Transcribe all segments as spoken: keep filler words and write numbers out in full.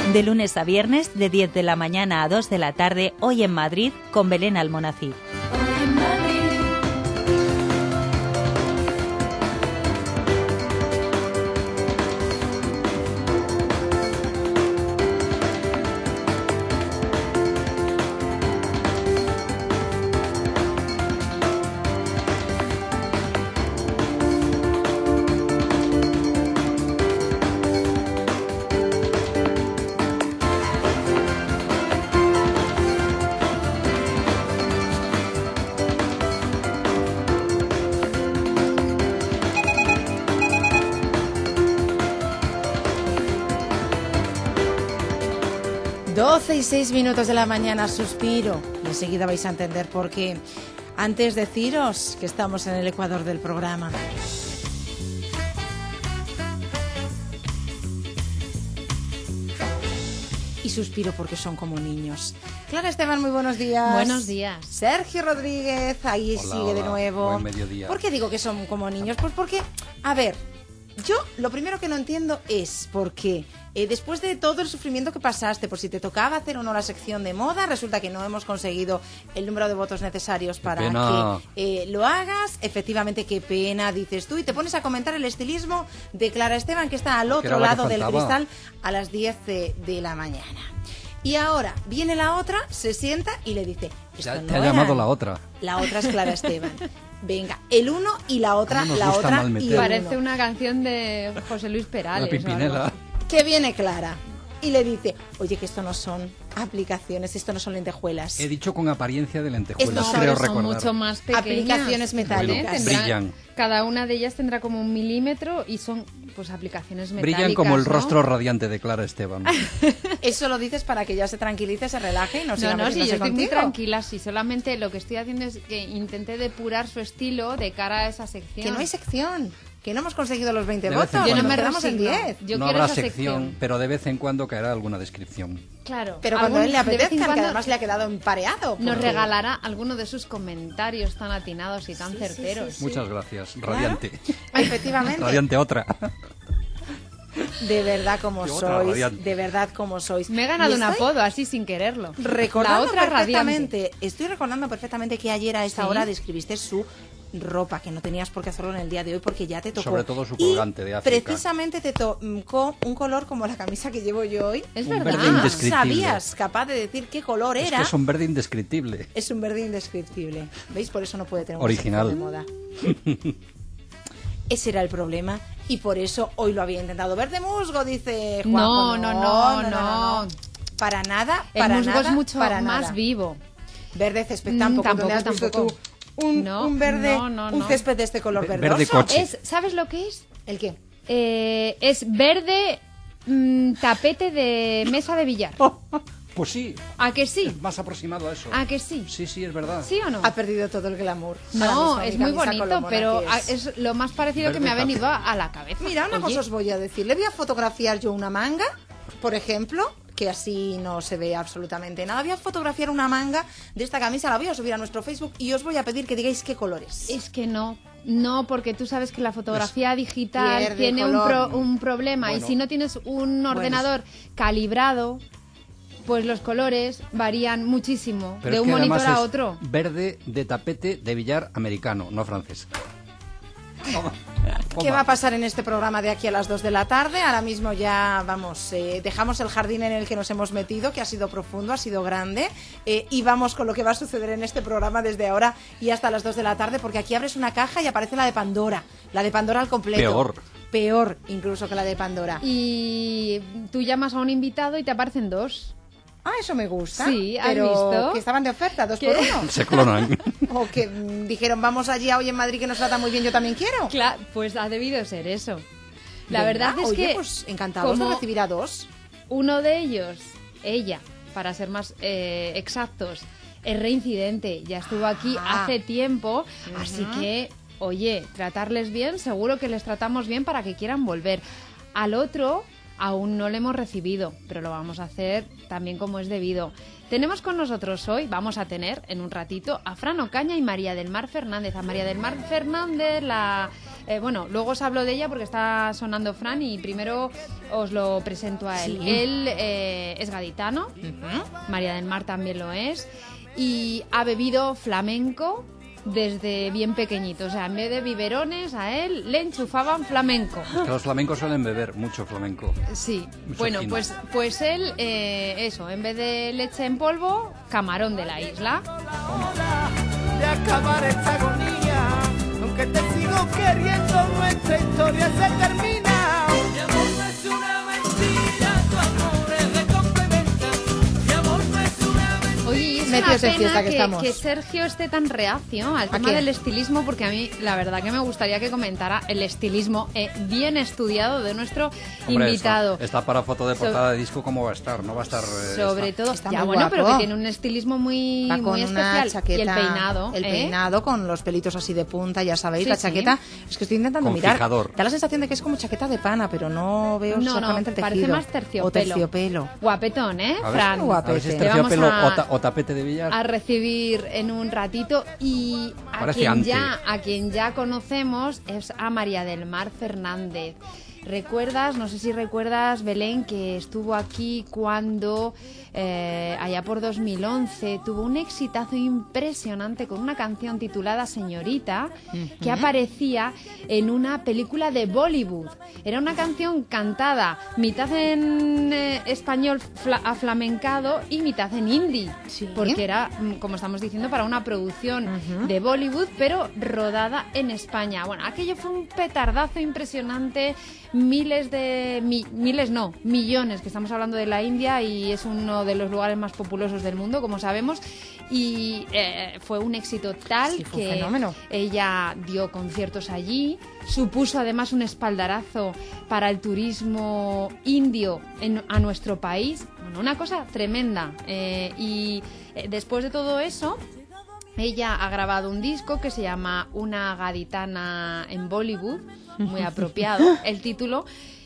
De lunes a viernes, de diez de la mañana a dos de la tarde, hoy en Madrid, con Belén Almonacid. doce y seis minutos de la mañana, suspiro. Y enseguida vais a entender por qué. Antes deciros que estamos en el ecuador del programa. Y suspiro porque son como niños. Clara Esteban, muy buenos días. Buenos días. Sergio Rodríguez, ahí Hola, sigue hola. de nuevo. Buen mediodía. ¿Por qué digo que son como niños? Pues porque, a ver, yo lo primero que no entiendo es por qué eh, después de todo el sufrimiento que pasaste, por si te tocaba hacer o no la sección de moda, resulta que no hemos conseguido el número de votos necesarios para pena. que eh, lo hagas. Efectivamente, qué pena, dices tú, y te pones a comentar el estilismo de Clara Esteban, que está al Que otro era la que lado del faltaba. cristal a las diez de, de la mañana. Y ahora viene la otra, se sienta y le dice... Te, "Esto te no ha llamado eran". la otra. La otra es Clara Esteban. Venga, el uno y la otra, ¿Cómo nos la gusta otra mal y meter? el Parece uno. una canción de José Luis La Perales. o algo Pimpinela. así. Que viene Clara y le dice, oye, que esto no son aplicaciones, esto no son lentejuelas. He dicho con apariencia de Es lentejuelas, no, creo Pero son recordar. mucho más pequeñas. Aplicaciones metálicas. Bueno, Tendrán- brillan. Cada una de ellas tendrá como un milímetro y son pues aplicaciones metálicas. Brillan como el ¿no? rostro radiante de Clara Esteban. Eso lo dices para que ya se tranquilice, se relaje y no siga No, no, sí, yo metiéndose estoy muy contigo. tranquila, sí, solamente lo que estoy haciendo es que intenté depurar su estilo de cara a esa sección. Que no hay sección, que no hemos conseguido los veinte De vez en votos, Yo no cuando. me nos quedamos en resigno. diez. Yo no quiero habrá esa sección, pero de vez en cuando caerá alguna descripción. Claro. Pero cuando algún- a él le de vez en apetezca, que cuando además le ha quedado empareado. nos porque- regalará alguno de sus comentarios tan atinados y tan Sí, sí, certeros. sí, sí. Muchas gracias. Radiante. Efectivamente. Radiante otra. De verdad como Qué otra sois, radiante. de verdad como sois. Me he ganado Y un estoy apodo así sin quererlo. Recordando La otra perfectamente, radiante. estoy recordando perfectamente que ayer a esta Sí. hora describiste su ropa, que no tenías por qué hacerlo en el día de hoy porque ya te tocó. Sobre todo su Y colgante de África. precisamente te tocó un color como la camisa que llevo yo hoy. Es Un verdad. verde indescriptible. ¿Sabías capaz de decir qué color Es era? que es un verde indescriptible. Es un verde indescriptible. ¿Veis? Por eso no puede tener una Original. sección de moda. Ese era el problema y por eso hoy lo había intentado. Verde musgo, dice Juanjo. No, no, no, no. Para nada, El para musgo nada, es mucho para más nada. vivo. Verde césped Mm, tampoco, tampoco, ¿dónde has visto tampoco. tú un, No, un verde, no, no, un no. césped de este color Ve- verdoso? verde coche. Es, ¿sabes lo que es? ¿El qué? Eh, es verde mm, tapete de mesa de billar. Pues sí, ¿A que sí? es más aproximado a eso. ¿A que sí? Sí, sí, es verdad. ¿Sí o no? Ha perdido todo el glamour. Ahora No, mismo, es mi muy camisa bonito, colomona pero que a- es. es lo más parecido que Verde me ha venido tapete. a, a la cabeza. Mira, una Oye, cosa os voy a decir. Le voy a fotografiar yo una manga, por ejemplo, que así no se ve absolutamente nada. Voy a fotografiar una manga de esta camisa, la voy a subir a nuestro Facebook y os voy a pedir que digáis qué colores. Es que no, no, porque tú sabes que la fotografía digital pierde tiene un, color. pro- un problema Bueno. y si no tienes un ordenador calibrado, pues los colores varían muchísimo Pero de es un que monitor además a es otro. verde de tapete de billar americano, no francés. Toma, ¿Qué toma. va a pasar en este programa de aquí a las dos de la tarde? Ahora mismo ya, vamos, eh, dejamos el jardín en el que nos hemos metido, que ha sido profundo, ha sido grande, eh, y vamos con lo que va a suceder en este programa desde ahora y hasta las dos de la tarde, porque aquí abres una caja y aparece la de Pandora, la de Pandora al completo. Peor. Peor incluso que la de Pandora. Y tú llamas a un invitado y te aparecen dos. Ah, eso me gusta. Sí, ¿has pero visto? que estaban de oferta, dos ¿Qué? por uno. Se clonan. O que mm, dijeron, vamos allí a hoy en Madrid que nos trata muy bien, yo también quiero. Claro, pues ha debido ser eso. La Venga, verdad es oye, que pues encantados de como recibir a dos. uno de ellos, ella, para ser más eh, exactos, es reincidente, ya estuvo aquí Ah. hace tiempo, así que, oye, tratarles bien, seguro que les tratamos bien para que quieran volver. Al otro aún no le hemos recibido, pero lo vamos a hacer también como es debido. Tenemos con nosotros hoy, vamos a tener en un ratito, a Fran Ocaña y María del Mar Fernández. A María del Mar Fernández la Eh, bueno, luego os hablo de ella porque está sonando Fran y primero os lo presento a él. Sí. Él eh, es gaditano, Ujú. María del Mar también lo es, y ha bebido flamenco desde bien pequeñito. O sea, en vez de biberones, a él le enchufaban flamenco. Que los flamencos suelen beber mucho flamenco. Sí, Mucho bueno, gin. pues, pues él, eh, eso, en vez de leche en polvo, camarón de la isla. De acabar esta agonía, aunque te sigo queriendo, nuestra historia se termina. Mi amor no es una mentira, tu amor es de complementa. Mi amor no es una mentira. Oye, es Metidos una en fiesta pena que que, estamos. que Sergio esté tan reacio al ¿A tema qué? del estilismo, porque a mí la verdad que me gustaría que comentara el estilismo eh, bien estudiado de nuestro Hombre, invitado. Está, está para foto de So- portada de disco, ¿cómo va a estar? No va a estar... eh, Sobre está- todo, Está ya muy bueno, pero que guapo. tiene un estilismo muy, Va con muy una especial. chaqueta, Y el peinado. el ¿eh? peinado con los pelitos así de punta, ya sabéis, Sí, la sí. chaqueta. Es que estoy intentando Con mirar. fijador. Da la sensación de que es como chaqueta de pana, pero no veo No, no, exactamente el tejido. parece más terciopelo. O terciopelo. Guapetón, ¿eh, A ver, Fran? Guapete. a ver si es Te vamos terciopelo a- o, ta- o tapete de billar. a recibir en un ratito y a Parece quien ante. ya a quien ya conocemos es a María del Mar Fernández. ¿Recuerdas? No sé si recuerdas, Belén, que estuvo aquí cuando eh, allá por dos mil once tuvo un exitazo impresionante con una canción titulada Señorita, que aparecía en una película de Bollywood. Era una canción cantada mitad en eh, español fla- aflamencado y mitad en hindi, Sí. porque era, mm, como estamos diciendo, para una producción de Bollywood, pero rodada en España. Bueno, aquello fue un petardazo impresionante, miles de... mi- miles no, millones, que estamos hablando de la India y es uno de los lugares más populosos del mundo, como sabemos, y eh, fue un éxito tal Sí, fue un que fenómeno. ella dio conciertos allí, supuso además un espaldarazo para el turismo indio en- a nuestro país. Bueno, una cosa tremenda. Eh, y eh, después de todo eso, ella ha grabado un disco que se llama Una gaditana en Bollywood, muy apropiado el título.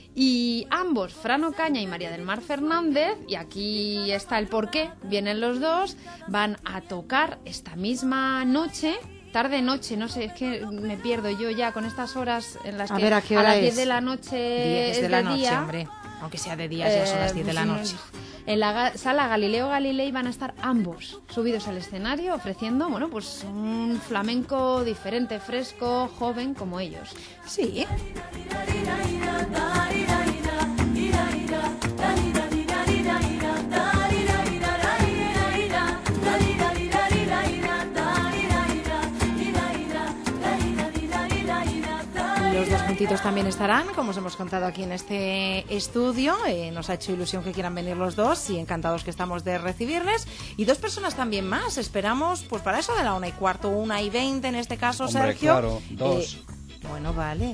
Y ambos, Fran Ocaña y María del Mar Fernández, y aquí está el porqué, vienen los dos, van a tocar esta misma noche, tarde-noche, no sé, es que me pierdo yo ya con estas horas en las A que ver, ¿a qué hora las diez es? de la noche diez es de la noche, día. hombre. Aunque sea de día, ya son las diez de la Eh, noche. En la ga- sala Galileo Galilei van a estar ambos subidos al escenario ofreciendo, bueno, pues un flamenco diferente, fresco, joven como ellos. Sí. Los dos juntitos también estarán, como os hemos contado aquí en este estudio. Eh, nos ha hecho ilusión que quieran venir los dos y encantados que estamos de recibirles. Y dos personas también más. Esperamos, pues para eso de la una y cuarto, una y veinte en este caso, Hombre, Sergio. claro, dos. Eh, bueno, vale.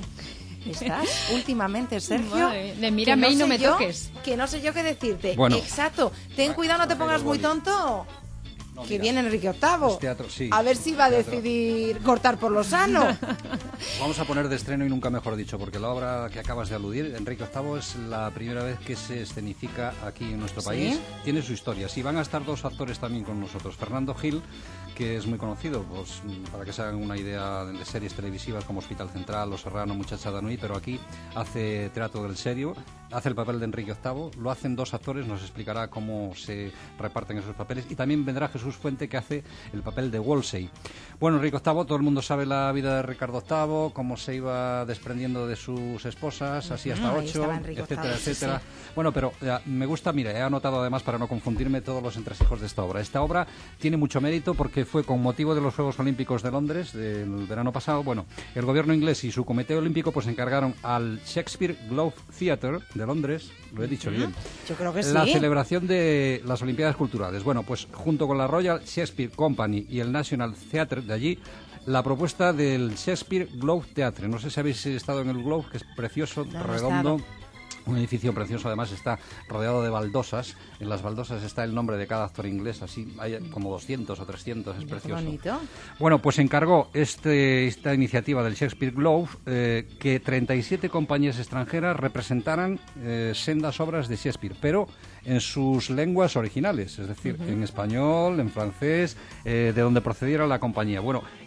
Estás últimamente, Sergio. Madre, de mírame que y no sé me yo- toques. Que no sé yo qué decirte. Bueno. Exacto. Ten cuidado, no te pongas muy tonto. No, Que mira, viene Enrique octavo. es teatro, sí. A ver si va a Teatro. decidir cortar por lo sano. Vamos a poner de estreno y nunca mejor dicho, porque la obra que acabas de aludir, Enrique octavo, es la primera vez que se escenifica aquí en nuestro ¿Sí? país. Tiene su historia. Sí, van a estar dos actores también con nosotros. Fernando Gil, que es muy conocido, pues para que se hagan una idea de series televisivas como Hospital Central, Los Serrano, Muchacha de Anui, pero aquí hace teatro del serio, hace el papel de Enrique octavo, lo hacen dos actores, nos explicará cómo se reparten esos papeles, y también vendrá Jesús Fuente, que hace el papel de Wolsey. Bueno, Enrique octavo, todo el mundo sabe la vida de Ricardo octavo, cómo se iba desprendiendo de sus esposas, así hasta ahí ocho, estaba Enrique etcétera, octavo, sí, etcétera. sí. Bueno, pero ya, me gusta, mira, he anotado además para no confundirme todos los entresijos de esta obra. Esta obra tiene mucho mérito porque fue con motivo de los Juegos Olímpicos de Londres del verano pasado. Bueno, el gobierno inglés y su comité olímpico pues encargaron al Shakespeare Globe Theatre de Londres, lo he dicho bien, Yo creo que la sí. celebración de las Olimpiadas Culturales. Bueno, pues junto con la Royal Shakespeare Company y el National Theatre de allí, la propuesta del Shakespeare Globe Theatre. No sé si habéis estado en el Globe, que es precioso, No, no he redondo. estado. Un edificio precioso, además está rodeado de baldosas. En las baldosas está el nombre de cada actor inglés, así hay como doscientos o trescientos, es Mira, qué precioso. bonito. Bueno, pues encargó este, esta iniciativa del Shakespeare Globe eh, que treinta y siete compañías extranjeras representaran eh, sendas obras de Shakespeare, pero en sus lenguas originales, es decir, en español, en francés, eh, de donde procediera la compañía. Bueno,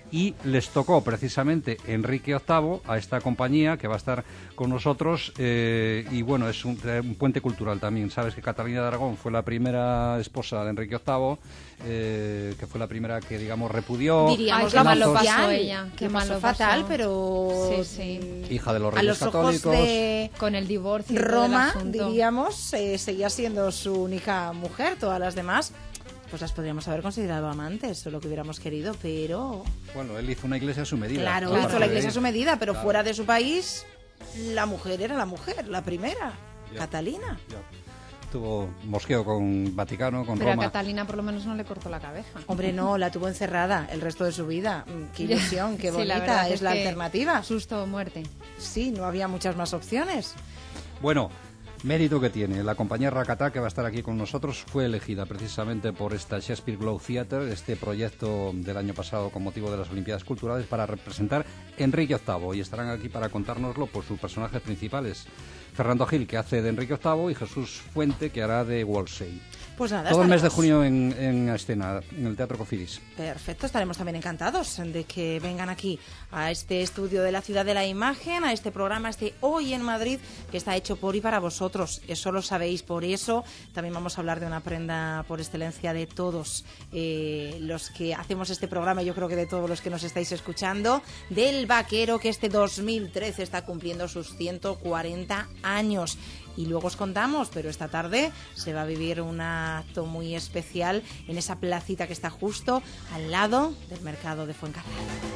y les tocó precisamente Enrique octavo a esta compañía que va a estar con nosotros eh, y bueno, es un, un puente cultural también. Sabes que Catalina de Aragón fue la primera esposa de Enrique octavo, eh, que fue la primera que, digamos, repudió. Diríamos Ay, la qué malo pasó pasó ella, qué le pasó malo fatal, pasó. pero Sí, sí. Hija de los a Reyes los ojos Católicos. de Con el divorcio y todo el Roma, asunto. diríamos, eh, seguía siendo su única mujer. Todas las demás, pues las podríamos haber considerado amantes o lo que hubiéramos querido, pero... Bueno, él hizo una iglesia a su medida. Claro, Aparte hizo la de- iglesia a su medida, pero Claro. fuera de su país, la mujer era la mujer, la primera, Ya. Catalina. Ya. Tuvo mosqueo con Vaticano, con Pero a Roma. Catalina por lo menos no le cortó la cabeza. Hombre, no, la tuvo encerrada el resto de su vida. Mm, Qué ilusión, qué Sí, la bonita verdad es la que alternativa. Susto o muerte. Sí, no había muchas más opciones. Bueno, mérito que tiene. La compañía Rakata, que va a estar aquí con nosotros, fue elegida precisamente por esta Shakespeare Globe Theatre, este proyecto del año pasado con motivo de las Olimpiadas Culturales, para representar Enrique octavo. Y estarán aquí para contárnoslo por sus personajes principales. Fernando Gil, que hace de Enrique octavo, y Jesús Fuente, que hará de Wolsey. Pues nada, Todo el mes de estaremos- junio en, en escena, en el Teatro Cofidis. Perfecto, estaremos también encantados de que vengan aquí a este estudio de la Ciudad de la Imagen, a este programa, este Hoy en Madrid, que está hecho por y para vosotros. Eso lo sabéis, por eso también vamos a hablar de una prenda por excelencia de todos eh, los que hacemos este programa, yo creo que de todos los que nos estáis escuchando, del vaquero que este dos mil trece está cumpliendo sus ciento cuarenta años. Y luego os contamos, pero esta tarde se va a vivir un acto muy especial en esa placita que está justo al lado del mercado de Fuencarral.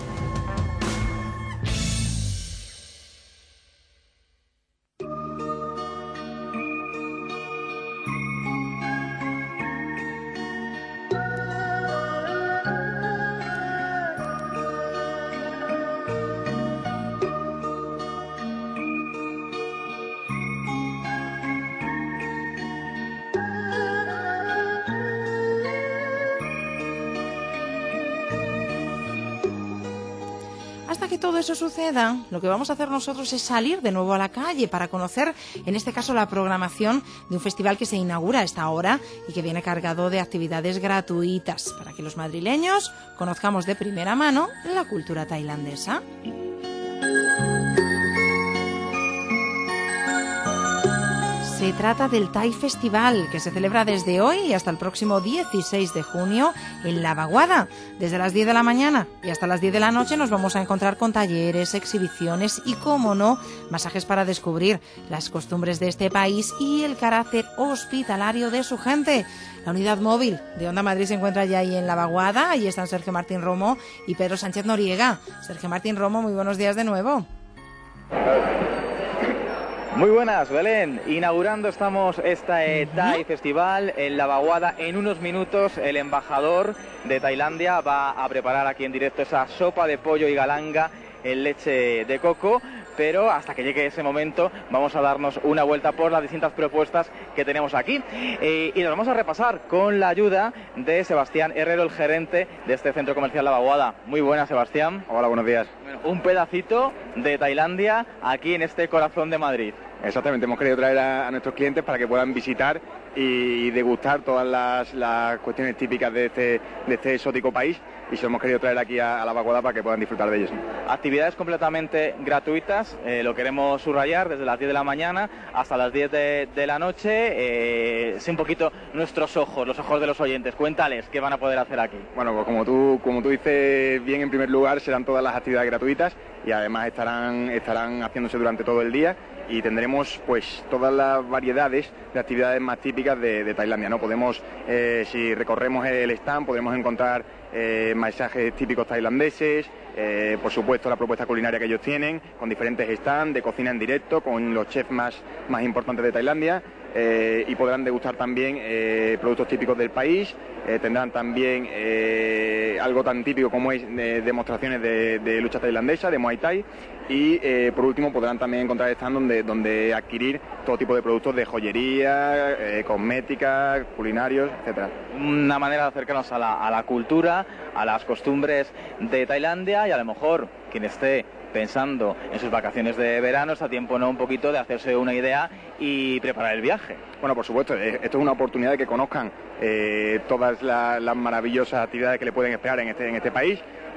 Hasta que todo eso suceda, lo que vamos a hacer nosotros es salir de nuevo a la calle para conocer, en este caso, la programación de un festival que se inaugura a esta hora y que viene cargado de actividades gratuitas para que los madrileños conozcamos de primera mano la cultura tailandesa. Se trata del Thai Festival, que se celebra desde hoy y hasta el próximo dieciséis de junio en La Vaguada. Desde las diez de la mañana y hasta las diez de la noche nos vamos a encontrar con talleres, exhibiciones y, como no, masajes para descubrir las costumbres de este país y el carácter hospitalario de su gente. La unidad móvil de Onda Madrid se encuentra ya ahí en La Vaguada. Ahí están Sergio Martín Romo y Pedro Sánchez Noriega. Sergio Martín Romo, muy buenos días de nuevo. Muy buenas, Belén. Inaugurando estamos este Thai Festival en La Vaguada. En unos minutos el embajador de Tailandia va a preparar aquí en directo esa sopa de pollo y galanga en leche de coco. Pero hasta que llegue ese momento vamos a darnos una vuelta por las distintas propuestas que tenemos aquí. Eh, y nos vamos a repasar con la ayuda de Sebastián Herrero, el gerente de este centro comercial La Vaguada. Muy buenas, Sebastián. Hola, buenos días. Bueno, un pedacito de Tailandia aquí en este corazón de Madrid. Exactamente, hemos querido traer a, a nuestros clientes para que puedan visitar y degustar todas las, las cuestiones típicas de este, de este exótico país, y se lo hemos querido traer aquí a, a La Vaguada para que puedan disfrutar de ellos. Actividades completamente gratuitas, eh, lo queremos subrayar, desde las diez de la mañana hasta las diez de, de la noche. Eh, es un poquito nuestros ojos, los ojos de los oyentes. Cuéntales qué van a poder hacer aquí. Bueno, pues como tú, como tú dices bien, en primer lugar serán todas las actividades gratuitas y además estarán, estarán haciéndose durante todo el día, y tendremos pues todas las variedades de actividades más típicas de, de Tailandia, ¿no? Podemos, eh, si recorremos el stand, podremos encontrar eh, maisajes típicos tailandeses, eh, por supuesto la propuesta culinaria que ellos tienen, con diferentes stands de cocina en directo, con los chefs más, más importantes de Tailandia, eh, y podrán degustar también eh, productos típicos del país. Eh, tendrán también eh, algo tan típico como es eh, demostraciones de, de lucha tailandesa, de Muay Thai, y eh, por último podrán también encontrar stand donde, donde adquirir todo tipo de productos de joyería, eh, cosmética, culinarios, etcétera. Una manera de acercarnos a la, a la cultura, a las costumbres de Tailandia, y a lo mejor quien esté pensando en sus vacaciones de verano, está a tiempo, ¿no?, un poquito de hacerse una idea y preparar el viaje. Bueno, por supuesto, esto es una oportunidad de que conozcan eh, todas la, las maravillosas actividades que le pueden esperar en este, en este país.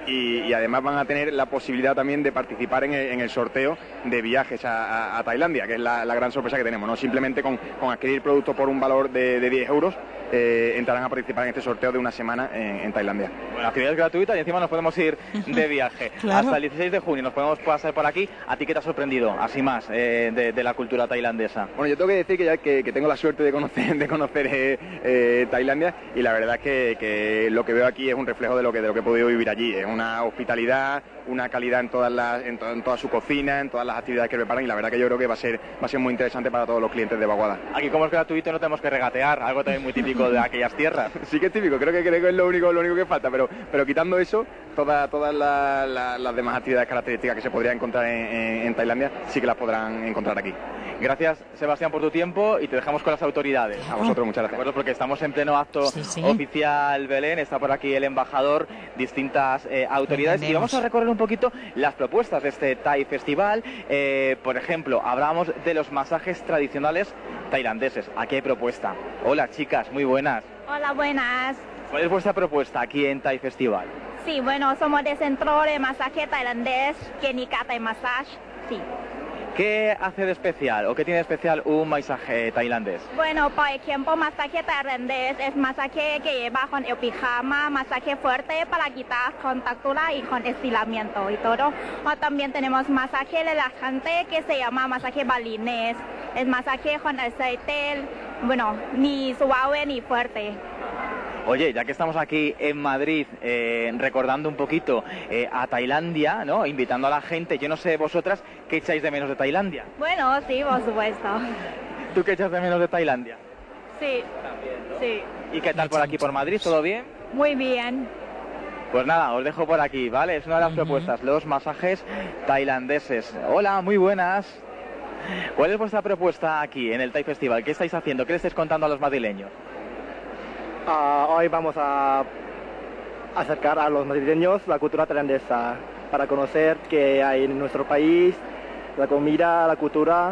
y, y además van a tener la posibilidad también de participar en el, en el sorteo de viajes a, a, a Tailandia, que es la, la gran sorpresa que tenemos, ¿no? Simplemente con, con adquirir productos por un valor de, de diez euros eh, entrarán a participar en este sorteo de una semana en, en Tailandia. Bueno, actividad gratuita y encima nos podemos ir de viaje. Claro. Hasta el dieciséis de junio nos podemos pasar por aquí. ¿A ti qué te ha sorprendido, así más, eh, de, de la cultura tailandesa? Bueno, yo tengo que decir que ya que, que tengo la suerte de conocer, de conocer eh, eh, Tailandia, y la verdad es que, que lo que veo aquí es un reflejo de lo que de lo que he podido vivir allí. Es una hospitalidad, una calidad en todas las, en, to, en toda su cocina, en todas las actividades que preparan, y la verdad que yo creo que va a ser va a ser muy interesante para todos los clientes de Baguada. Aquí, como es gratuito, no tenemos que regatear, algo también muy típico de aquellas tierras. Sí que es típico, creo que, creo que es lo único, lo único que falta, pero, pero quitando eso, todas todas la, la, las demás actividades características que se podrían encontrar en, en, en Tailandia sí que las podrán encontrar aquí. Gracias, Sebastián, por tu tiempo, y te dejamos con las autoridades. A vosotros, muchas De gracias. acuerdo, porque estamos en pleno acto Sí, sí. oficial, Belén, está por aquí el embajador, distintas eh, autoridades, y vamos a recorrer un poquito las propuestas de este Thai Festival. Eh, por ejemplo, hablábamos de los masajes tradicionales tailandeses. Aquí hay propuesta. Hola, chicas, muy buenas. Hola, buenas. ¿Cuál es vuestra propuesta aquí en Thai Festival? Sí, bueno, somos del centro de masaje tailandés, Kenika Thai Massage. Sí. ¿Qué hace de especial o qué tiene de especial un masaje tailandés? Bueno, por ejemplo, masaje tailandés es masaje que lleva con el pijama, masaje fuerte para quitar contactura y con estiramiento y todo. O también tenemos masaje relajante que se llama masaje balinés. Es masaje con aceite, bueno, ni suave ni fuerte. Oye, ya que estamos aquí en Madrid eh, recordando un poquito eh, a Tailandia, ¿no? Invitando a la gente, yo no sé vosotras qué echáis de menos de Tailandia. Bueno, sí, por supuesto. ¿Tú qué echas de menos de Tailandia? Sí, sí. ¿Y qué tal por aquí, por Madrid? ¿Todo bien? Muy bien. Pues nada, os dejo por aquí, ¿vale? Es una de las propuestas, los masajes tailandeses. Hola, muy buenas. ¿Cuál es vuestra propuesta aquí en el Thai Festival? ¿Qué estáis haciendo? ¿Qué le estáis contando a los madrileños? Uh, hoy vamos a acercar a los madrileños la cultura tailandesa para conocer qué hay en nuestro país, la comida, la cultura.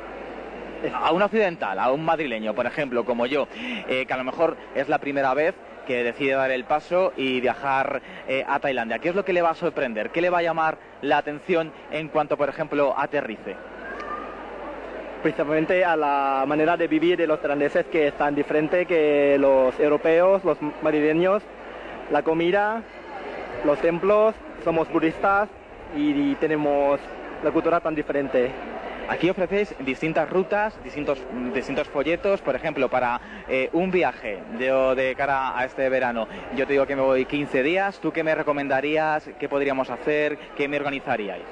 A un occidental, a un madrileño, por ejemplo, como yo, eh, que a lo mejor es la primera vez que decide dar el paso y viajar eh, a Tailandia. ¿Qué es lo que le va a sorprender? ¿Qué le va a llamar la atención en cuanto, por ejemplo, aterrice? Principalmente a la manera de vivir de los tailandeses, que es tan diferente que los europeos, los madrileños, la comida, los templos, somos budistas y, y tenemos la cultura tan diferente. Aquí ofrecéis distintas rutas, distintos, distintos folletos, por ejemplo, para eh, un viaje de, de cara a este verano. Yo te digo que me voy quince días, ¿tú qué me recomendarías? ¿Qué podríamos hacer? ¿Qué me organizaríais?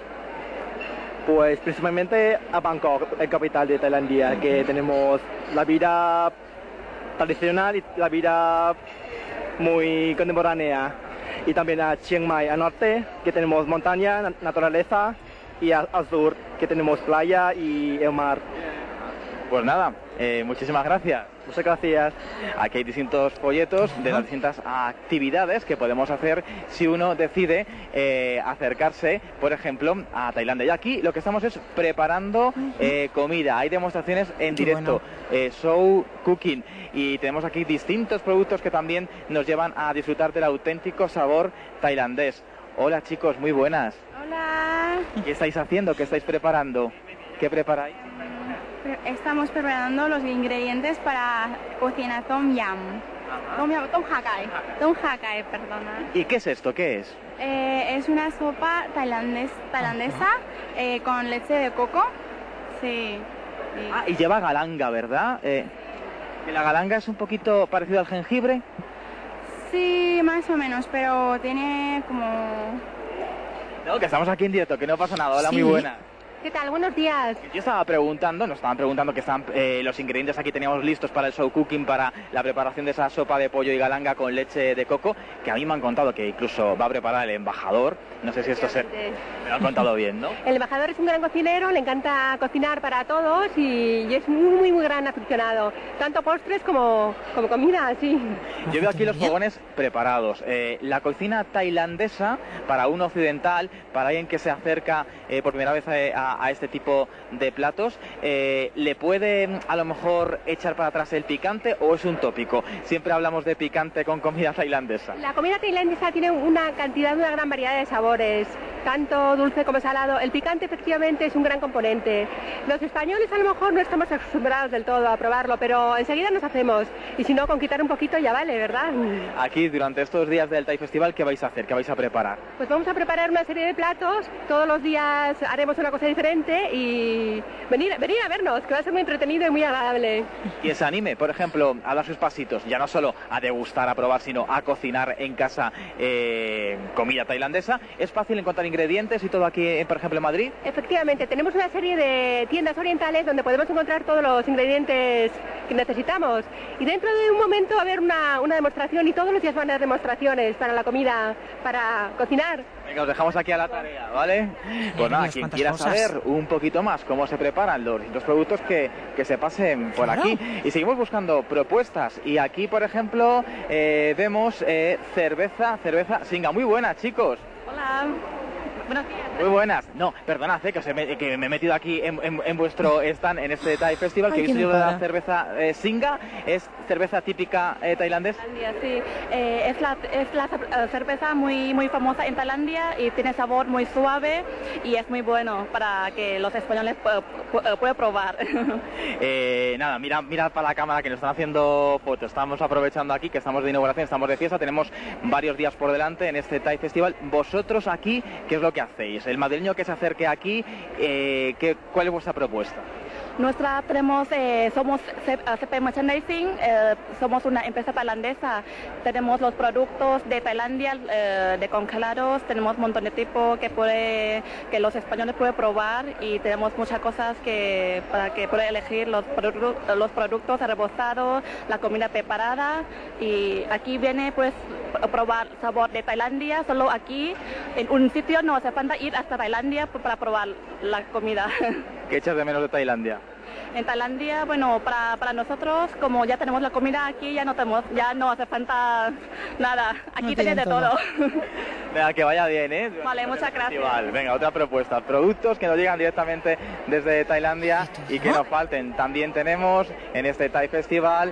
Pues principalmente a Bangkok, la capital de Tailandia, que tenemos la vida tradicional y la vida muy contemporánea. Y también a Chiang Mai, al norte, que tenemos montaña, naturaleza, y al, al sur, que tenemos playa y el mar. Pues nada, eh, muchísimas gracias. Muchas gracias. Aquí hay distintos folletos de las distintas actividades que podemos hacer si uno decide eh, acercarse, por ejemplo, a Tailandia. Y aquí lo que estamos es preparando eh, comida. Hay demostraciones en Qué directo, bueno. eh, show cooking, y tenemos aquí distintos productos que también nos llevan a disfrutar del auténtico sabor tailandés. Hola chicos, muy buenas. Hola. ¿Qué estáis haciendo? ¿Qué estáis preparando? ¿Qué preparáis? Estamos preparando los ingredientes para cocinar tom yum. Tom yum, tom hakkai. Tom hakkai, perdona. ¿Y qué es esto? ¿Qué es? Eh, es una sopa tailandés, tailandesa eh, con leche de coco. Sí. sí. Ah, y lleva galanga, ¿verdad? Eh, ¿y la galanga es un poquito parecido al jengibre? Sí, más o menos, pero tiene como... No, que estamos aquí en directo, que no pasa nada. Hola, Sí. muy buenas. ¿Qué tal? Buenos días. Yo estaba preguntando, nos estaban preguntando que están eh, los ingredientes aquí teníamos listos para el show cooking, para la preparación de esa sopa de pollo y galanga con leche de coco, que a mí me han contado que incluso va a preparar el embajador. No sé si esto se... Me lo han contado bien, ¿no? El embajador es un gran cocinero, le encanta cocinar para todos y, y es muy, muy, muy gran aficionado. Tanto postres como, como comida, sí. Yo veo aquí los fogones preparados. Eh, la cocina tailandesa para un occidental, para alguien que se acerca eh, por primera vez a, a, a este tipo de platos. Eh, ¿Le puede a lo mejor echar para atrás el picante o es un tópico? Siempre hablamos de picante con comida tailandesa. La comida tailandesa tiene una cantidad, una gran variedad de sabores, tanto dulce como salado. El picante efectivamente es un gran componente. Los españoles a lo mejor no estamos acostumbrados del todo a probarlo, pero enseguida nos hacemos. Y si no, con quitar un poquito ya vale, ¿verdad? Aquí, durante estos días del Thai Festival, ¿qué vais a hacer? ¿Qué vais a preparar? Pues vamos a preparar una serie de platos. Todos los días haremos una cosa diferente y venir, venir a vernos, que va a ser muy entretenido y muy agradable. Y ese anime, por ejemplo, a dar sus pasitos, ya no solo a degustar, a probar, sino a cocinar en casa eh, comida tailandesa. ¿Es fácil encontrar ingredientes y todo aquí, por ejemplo, en Madrid? Efectivamente, tenemos una serie de tiendas orientales donde podemos encontrar todos los ingredientes que necesitamos. Y dentro de un momento va a haber una, una demostración y todos los días van a haber demostraciones para la comida, para cocinar. Venga, os dejamos aquí a la tarea, ¿vale? Pues nada, quien quiera saber un poquito más cómo se preparan los distintos productos, que, que se pasen por Claro. aquí. Y seguimos buscando propuestas. Y aquí, por ejemplo, eh, vemos eh, cerveza, cerveza Singa. Muy buena, chicos. Hola. Buenos días. Muy buenas. No, perdonad, eh, que, os he me, que me he metido aquí en, en, en vuestro stand, en este Thai Festival, que Ay, he visto qué yo de la enfada. cerveza eh, Singa. ¿Es cerveza típica eh, tailandesa? Sí, eh, es la, es la eh, cerveza muy, muy famosa en Tailandia y tiene sabor muy suave y es muy bueno para que los españoles pu- pu- puedan probar. Eh, nada, mira, mirad para la cámara que nos están haciendo fotos. Estamos aprovechando aquí que estamos de inauguración, estamos de fiesta, tenemos varios días por delante en este Thai Festival. Vosotros aquí, ¿qué es lo que hacéis? El madrileño que se acerque aquí, eh, ¿qué, ¿cuál es vuestra propuesta? Nuestra tenemos, eh, somos C- eh, C P Merchandising, eh, somos una empresa tailandesa. Tenemos los productos de Tailandia, eh, de congelados, tenemos un montón de tipos que puede, que los españoles pueden probar y tenemos muchas cosas que para que puedan elegir los, produ- los productos rebozados, la comida preparada y aquí viene pues a probar sabor de Tailandia, solo aquí en un sitio no hace falta ir hasta Tailandia para probar la comida. ¿Qué echas de menos de Tailandia? En Tailandia, bueno, para, para nosotros, como ya tenemos la comida aquí, ya no tenemos, ya no hace falta nada. Aquí No tenéis de tienen todo. todo. Venga, que vaya bien, ¿eh? Vale, muchas gracias. Festival. Venga, otra propuesta. Productos que nos llegan directamente desde Tailandia ¿Esto y que no? nos falten. También tenemos en este Thai Festival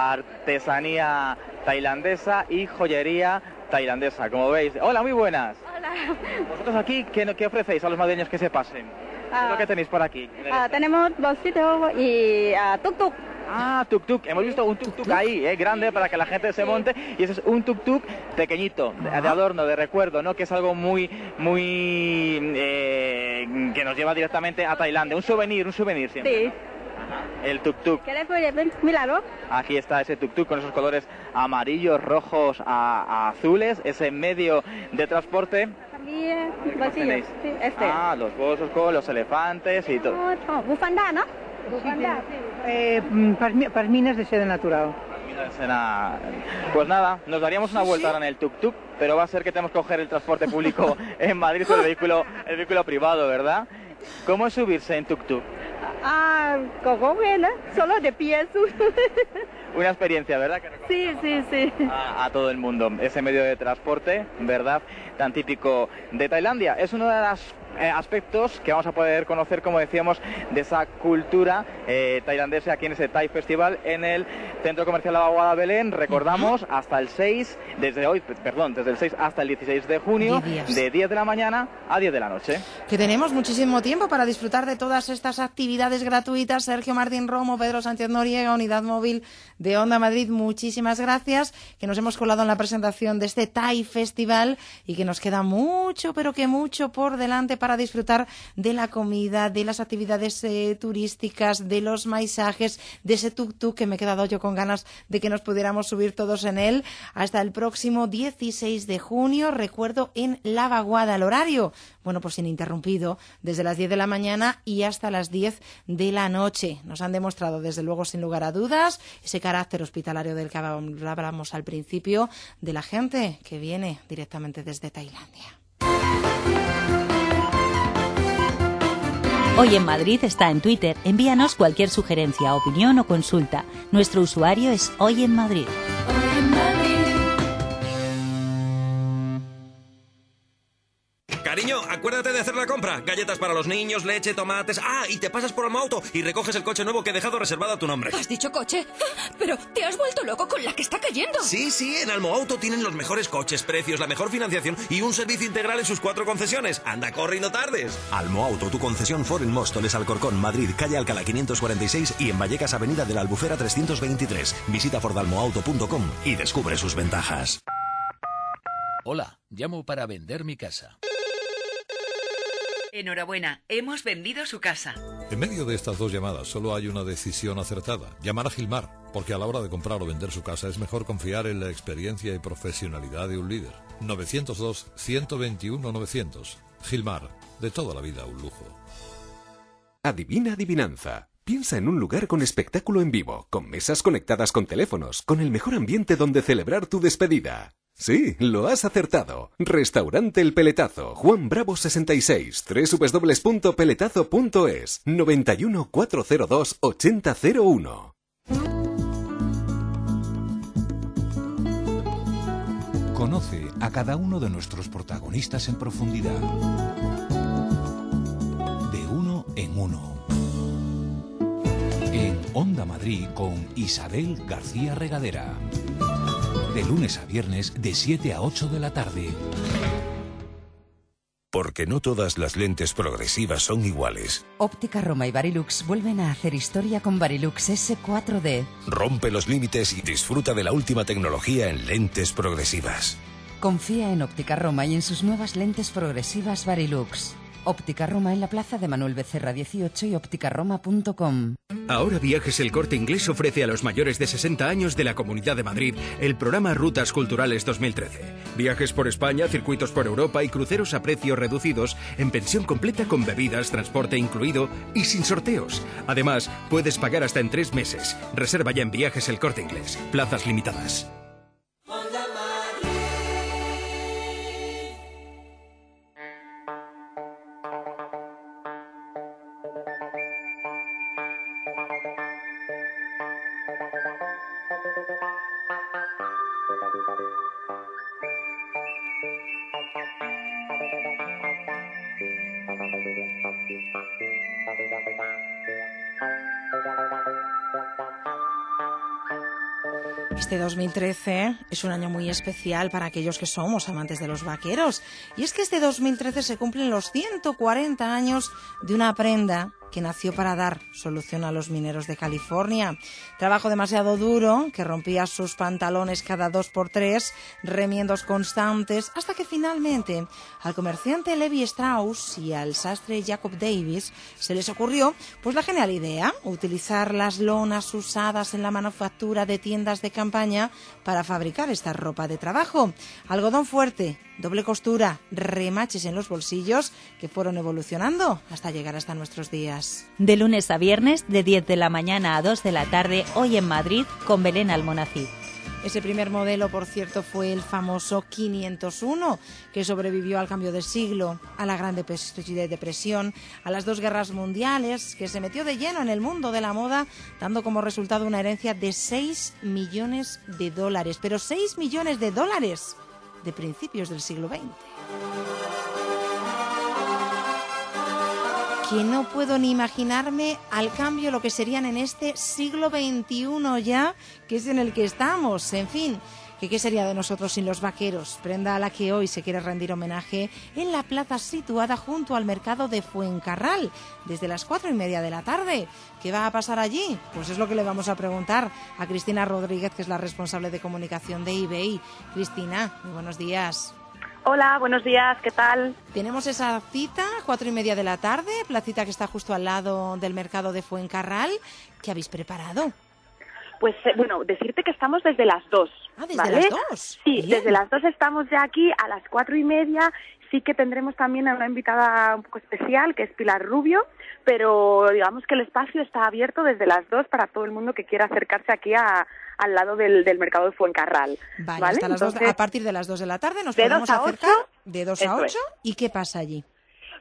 artesanía tailandesa y joyería tailandesa, como veis. Hola, muy buenas. Hola. Vosotros aquí, ¿qué, qué ofrecéis a los madrileños que se pasen? ¿Qué es lo que tenéis por aquí? Ah, tenemos bolsitos y uh, tuk-tuk. Ah, tuk-tuk. Hemos visto un tuk-tuk ahí, eh, grande, para que la gente se monte. Y ese es un tuk-tuk pequeñito, de, de adorno, de recuerdo, ¿no? Que es algo muy, muy... eh, que nos lleva directamente a Tailandia. Un souvenir, un souvenir siempre. Sí. El tuk-tuk. ¿Quieres ver? Míralo. Aquí está ese tuk-tuk con esos colores amarillos, rojos, a, a azules. Ese medio de transporte. También ¿Qué más tenéis? Sí, este. Ah, los bolsos con los elefantes y todo. Oh, bufanda, ¿no? Bufanda. Eh, Pasminas de seda natural. Mira, será- Pues nada, nos daríamos una vuelta ahora en el tuk-tuk, pero va a ser que tenemos que coger el transporte público en Madrid o el vehículo, el vehículo privado, ¿verdad? ¿Cómo es subirse en tuk-tuk? Ah, como buena, solo de pies. Una experiencia, ¿verdad? Que recomiendo Sí, sí, sí. a, a todo el mundo. Ese medio de transporte, ¿verdad? Tan típico de Tailandia. Es uno de los eh, aspectos que vamos a poder conocer, como decíamos, de esa cultura eh, tailandesa aquí en ese Thai Festival en el Centro Comercial La Vaguada Belén. Recordamos, hasta el seis, desde hoy, perdón, desde el seis hasta el dieciséis de junio, Diez días. de diez de la mañana a diez de la noche. Que tenemos muchísimo tiempo para disfrutar de todas estas actividades gratuitas. Sergio Martín Romo, Pedro Sánchez Noriega, Unidad Móvil de Onda Madrid, muchísimas gracias, que nos hemos colado en la presentación de este Thai Festival y que nos queda mucho, pero que mucho por delante para disfrutar de la comida, de las actividades eh, turísticas, de los maisajes, de ese tuk-tuk que me he quedado yo con ganas de que nos pudiéramos subir todos en él. Hasta el próximo dieciséis de junio, recuerdo, en La Vaguada. El horario, bueno, pues ininterrumpido, desde las diez de la mañana y hasta las diez de la noche. Nos han demostrado, desde luego, sin lugar a dudas, ese carácter hospitalario del que hablábamos al principio, de la gente que viene directamente desde Tailandia. Hoy en Madrid está en Twitter. Envíanos cualquier sugerencia, opinión o consulta. Nuestro usuario es Hoy en Madrid. Cariño, acuérdate acuérdate de hacer la compra. Galletas para los niños, leche, tomates... Ah, y te pasas por Almo Auto y recoges el coche nuevo que he dejado reservado a tu nombre. ¿Has dicho coche? Pero te has vuelto loco con la que está cayendo. Sí, sí, en Almo Auto tienen los mejores coches, precios, la mejor financiación y un servicio integral en sus cuatro concesiones. Anda, corre y no tardes. Almo Auto, tu concesión Ford en Móstoles, Alcorcón, Madrid, calle Alcalá quinientos cuarenta y seis y en Vallecas, avenida de la Albufera trescientos veintitrés. Visita ford almo auto punto com y descubre sus ventajas. Hola, llamo para vender mi casa. Enhorabuena, hemos vendido su casa. En medio de estas dos llamadas solo hay una decisión acertada: llamar a Gilmar, porque a la hora de comprar o vender su casa es mejor confiar en la experiencia y profesionalidad de un líder. novecientos dos, ciento veintiuno, novecientos. Gilmar, de toda la vida un lujo. Adivina adivinanza. Piensa en un lugar con espectáculo en vivo, con mesas conectadas con teléfonos, con el mejor ambiente donde celebrar tu despedida. Sí, lo has acertado. Restaurante El Peletazo, Juan Bravo sesenta y seis, doble u doble u doble u punto peletazo punto es, noventa y uno, cuatrocientos dos, ochenta cero uno. Conoce a cada uno de nuestros protagonistas en profundidad. De uno en uno. En Onda Madrid con Isabel García Regadera. De lunes a viernes de siete a ocho de la tarde. Porque no todas las lentes progresivas son iguales. Óptica Roma y Varilux vuelven a hacer historia con Varilux ese cuatro D. Rompe los límites y disfruta de la última tecnología en lentes progresivas. Confía en Óptica Roma y en sus nuevas lentes progresivas Varilux. Óptica Roma en la plaza de Manuel Becerra dieciocho y óptica roma punto com. Ahora Viajes El Corte Inglés ofrece a los mayores de sesenta años de la Comunidad de Madrid el programa Rutas Culturales dos mil trece. Viajes por España, circuitos por Europa y cruceros a precios reducidos en pensión completa con bebidas, transporte incluido y sin sorteos. Además, puedes pagar hasta en tres meses. Reserva ya en Viajes El Corte Inglés. Plazas limitadas. Este dos mil trece es un año muy especial para aquellos que somos amantes de los vaqueros. Y es que este dos mil trece se cumplen los ciento cuarenta años de una prenda que nació para dar solución a los mineros de California. Trabajo demasiado duro, que rompía sus pantalones cada dos por tres, remiendos constantes, hasta que finalmente al comerciante Levi Strauss y al sastre Jacob Davis se les ocurrió pues la genial idea, utilizar las lonas usadas en la manufactura de tiendas de campaña para fabricar esta ropa de trabajo. Algodón fuerte, doble costura, remaches en los bolsillos que fueron evolucionando hasta llegar hasta nuestros días. De lunes a viernes, de diez de la mañana a dos de la tarde, hoy en Madrid, con Belén Almonacid. Ese primer modelo, por cierto, fue el famoso quinientos uno, que sobrevivió al cambio de siglo, a la Gran Depresión, a las dos guerras mundiales, que se metió de lleno en el mundo de la moda, dando como resultado una herencia de seis millones de dólares. Pero seis millones de dólares de principios del siglo veinte. Que no puedo ni imaginarme al cambio lo que serían en este siglo veintiuno ya, que es en el que estamos. En fin, que qué sería de nosotros sin los vaqueros, prenda a la que hoy se quiere rendir homenaje en la plaza situada junto al mercado de Fuencarral, desde las cuatro y media de la tarde. ¿Qué va a pasar allí? Pues es lo que le vamos a preguntar a Cristina Rodríguez, que es la responsable de comunicación de eBay. Cristina, muy buenos días. Hola, buenos días, ¿qué tal? Tenemos esa cita, cuatro y media de la tarde, placita que está justo al lado del mercado de Fuencarral. ¿Qué habéis preparado? Pues, eh, bueno, decirte que estamos desde las dos. Ah, ¿desde ¿vale? las dos? Sí, Bien. Desde las dos estamos ya aquí, a las cuatro y media sí que tendremos también a una invitada un poco especial, que es Pilar Rubio, pero digamos que el espacio está abierto desde las dos para todo el mundo que quiera acercarse aquí a... al lado del, del mercado de Fuencarral. Vale, ¿vale? hasta las Entonces, dos, a partir de las dos de la tarde nos de podemos dos a acercar ocho, de dos a eso ocho. es. ¿Y qué pasa allí?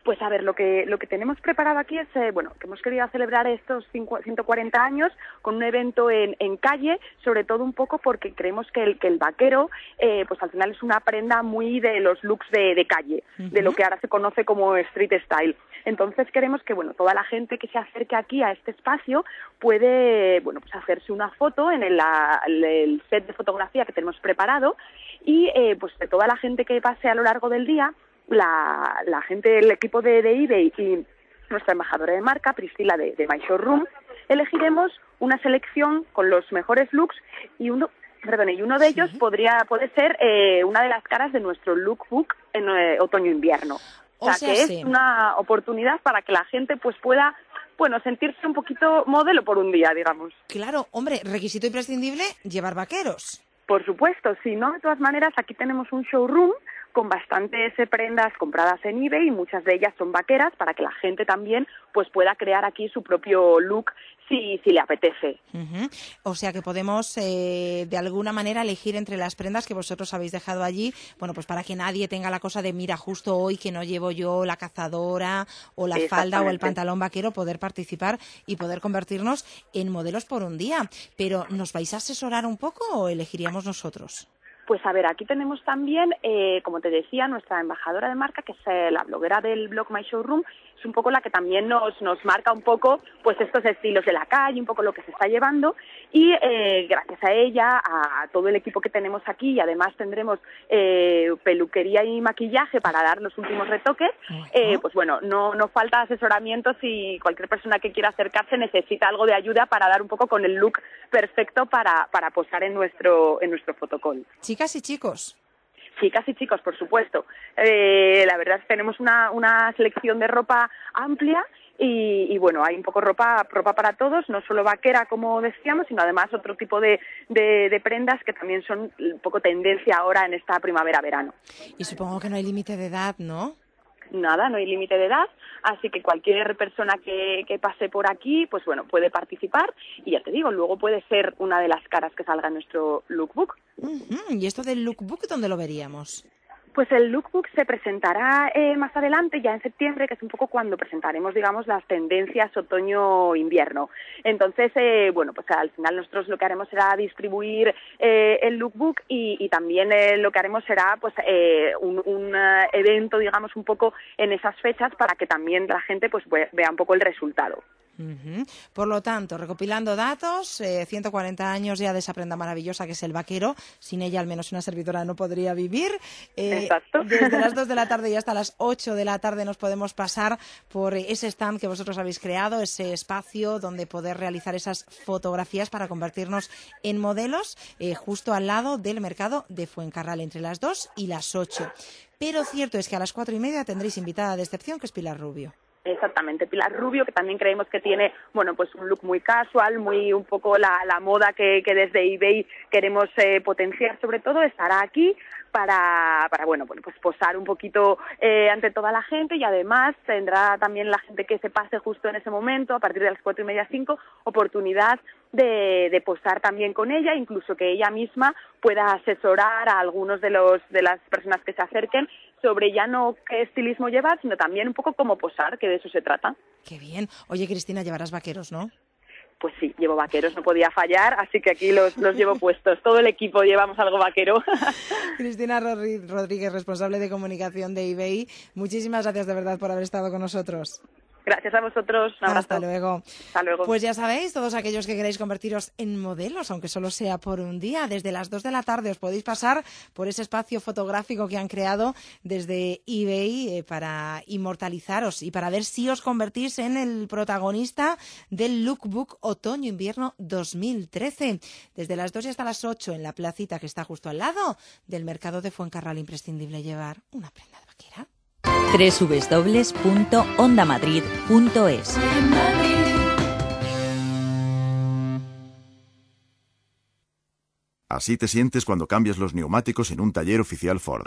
Pues a ver, lo que lo que tenemos preparado aquí es, eh, bueno, que hemos querido celebrar estos ciento cuarenta años con un evento en, en calle, sobre todo un poco porque creemos que el, que el vaquero, eh, pues al final es una prenda muy de los looks de, de calle, uh-huh. de lo que ahora se conoce como street style. Entonces queremos que, bueno, toda la gente que se acerque aquí a este espacio puede, bueno, pues hacerse una foto en el, la, el set de fotografía que tenemos preparado y, eh, pues de toda la gente que pase a lo largo del día, la, la gente del equipo de, de eBay y nuestra embajadora de marca, Priscila de, de My Showroom, elegiremos una selección con los mejores looks y uno, perdón, y uno de ellos sí. podría puede ser eh, una de las caras de nuestro lookbook en eh, otoño-invierno. O, o sea, sea que sí. es una oportunidad para que la gente pues pueda, bueno, sentirse un poquito modelo por un día, digamos. Claro, hombre, requisito imprescindible, llevar vaqueros. Por supuesto, sí, ¿no? De todas maneras, aquí tenemos un showroom con bastantes prendas compradas en eBay y muchas de ellas son vaqueras para que la gente también pues pueda crear aquí su propio look si, si le apetece. Uh-huh. O sea que podemos eh, de alguna manera elegir entre las prendas que vosotros habéis dejado allí, bueno, pues para que nadie tenga la cosa de mira, justo hoy que no llevo yo la cazadora o la falda o el pantalón vaquero, poder participar y poder convertirnos en modelos por un día. Pero ¿nos vais a asesorar un poco o elegiríamos nosotros? Pues a ver, aquí tenemos también, eh, como te decía, nuestra embajadora de marca, que es eh, la bloguera del blog My Showroom, es un poco la que también nos, nos marca un poco pues estos estilos de la calle, un poco lo que se está llevando y eh, gracias a ella, a todo el equipo que tenemos aquí y además tendremos eh, peluquería y maquillaje para dar los últimos retoques, eh, pues bueno, no, no falta asesoramiento si cualquier persona que quiera acercarse necesita algo de ayuda para dar un poco con el look perfecto para, para posar en nuestro, en nuestro fotocall. Chicas y chicos. Chicas y chicos, por supuesto. Eh, la verdad es que tenemos una, una selección de ropa amplia y, y bueno, hay un poco ropa, ropa para todos, no solo vaquera, como decíamos, sino además otro tipo de, de, de prendas que también son un poco tendencia ahora en esta primavera-verano. Y supongo que no hay límite de edad, ¿no? Nada, no hay límite de edad, así que cualquier persona que, que pase por aquí, pues bueno, puede participar y ya te digo, luego puede ser una de las caras que salga en nuestro lookbook. Uh-huh. ¿Y esto del lookbook dónde lo veríamos? Pues el lookbook se presentará eh, más adelante, ya en septiembre, que es un poco cuando presentaremos, digamos, las tendencias otoño-invierno. Entonces, eh, bueno, pues al final nosotros lo que haremos será distribuir eh, el lookbook y, y también eh, lo que haremos será pues eh, un, un uh, evento, digamos, un poco en esas fechas para que también la gente pues vea un poco el resultado. Uh-huh. Por lo tanto, recopilando datos, eh, ciento cuarenta años ya de esa prenda maravillosa que es el vaquero. Sin ella, al menos una servidora no podría vivir. Eh, Exacto. Desde las dos de la tarde y hasta las ocho de la tarde nos podemos pasar por ese stand que vosotros habéis creado, ese espacio donde poder realizar esas fotografías para convertirnos en modelos, eh, justo al lado del mercado de Fuencarral, entre las dos y las ocho. Pero cierto es que a las cuatro y media tendréis invitada de excepción, que es Pilar Rubio. Exactamente, Pilar Rubio, que también creemos que tiene, bueno, pues un look muy casual, muy un poco la, la moda que, que desde eBay queremos eh, potenciar, sobre todo, estará aquí para, para bueno, bueno, pues posar un poquito eh, ante toda la gente y además tendrá también la gente que se pase justo en ese momento, a partir de las cuatro y media, cinco, oportunidad de, de posar también con ella, incluso que ella misma pueda asesorar a algunos de los de las personas que se acerquen sobre ya no qué estilismo llevar, sino también un poco cómo posar, que de eso se trata. Qué bien. Oye, Cristina, llevarás vaqueros, ¿no? Pues sí, llevo vaqueros, no podía fallar, así que aquí los, los llevo puestos. Todo el equipo llevamos algo vaquero. Cristina Rodríguez, responsable de comunicación de eBay, muchísimas gracias de verdad por haber estado con nosotros. Gracias a vosotros. Un abrazo. Hasta luego. Hasta luego. Pues ya sabéis, todos aquellos que queráis convertiros en modelos, aunque solo sea por un día, desde las dos de la tarde os podéis pasar por ese espacio fotográfico que han creado desde eBay eh, para inmortalizaros y para ver si os convertís en el protagonista del Lookbook Otoño-Invierno dos mil trece. Desde las dos y hasta las ocho en la placita que está justo al lado del mercado de Fuencarral. Imprescindible llevar una prenda de vaquera. doble u doble u doble u punto onda madrid punto es. Así te sientes cuando cambias los neumáticos en un taller oficial Ford.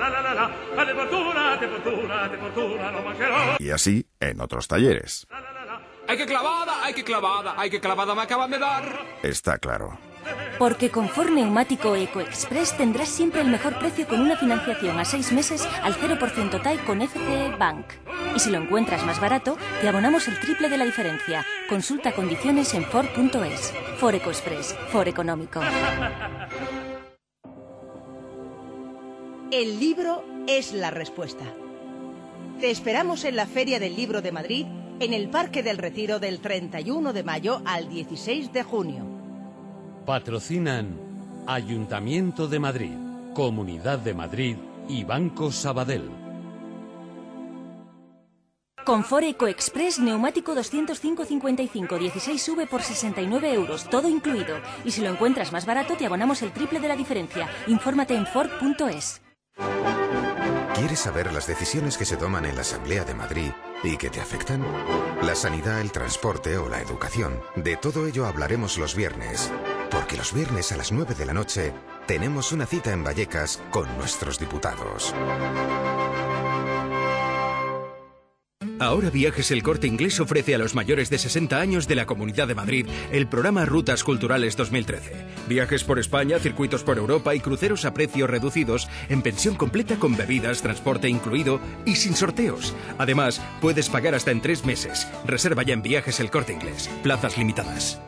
Y así en otros talleres. ¡Ay, qué clavada! ¡Ay, qué clavada! ¡Ay, qué clavada me acaban de dar! Está claro. Porque con Ford Neumático EcoExpress tendrás siempre el mejor precio con una financiación a seis meses al cero por ciento T A E con F C E Bank. Y si lo encuentras más barato, te abonamos el triple de la diferencia. Consulta condiciones en Ford punto es. Ford EcoExpress, Ford económico. El libro es la respuesta. Te esperamos en la Feria del Libro de Madrid, en el Parque del Retiro del treinta y uno de mayo al dieciséis de junio. Patrocinan Ayuntamiento de Madrid, Comunidad de Madrid y Banco Sabadell. Con Ford EcoExpress, neumático doscientos cinco cincuenta y cinco, dieciséis V por sesenta y nueve euros, todo incluido. Y si lo encuentras más barato, te abonamos el triple de la diferencia. Infórmate en Ford punto es. ¿Quieres saber las decisiones que se toman en la Asamblea de Madrid y que te afectan? La sanidad, el transporte o la educación. De todo ello hablaremos los viernes. Porque los viernes a las nueve de la noche tenemos una cita en Vallecas con nuestros diputados. Ahora Viajes El Corte Inglés ofrece a los mayores de sesenta años de la Comunidad de Madrid el programa Rutas Culturales dos mil trece. Viajes por España, circuitos por Europa y cruceros a precios reducidos en pensión completa con bebidas, transporte incluido y sin sorteos. Además, puedes pagar hasta en tres meses. Reserva ya en Viajes El Corte Inglés. Plazas limitadas.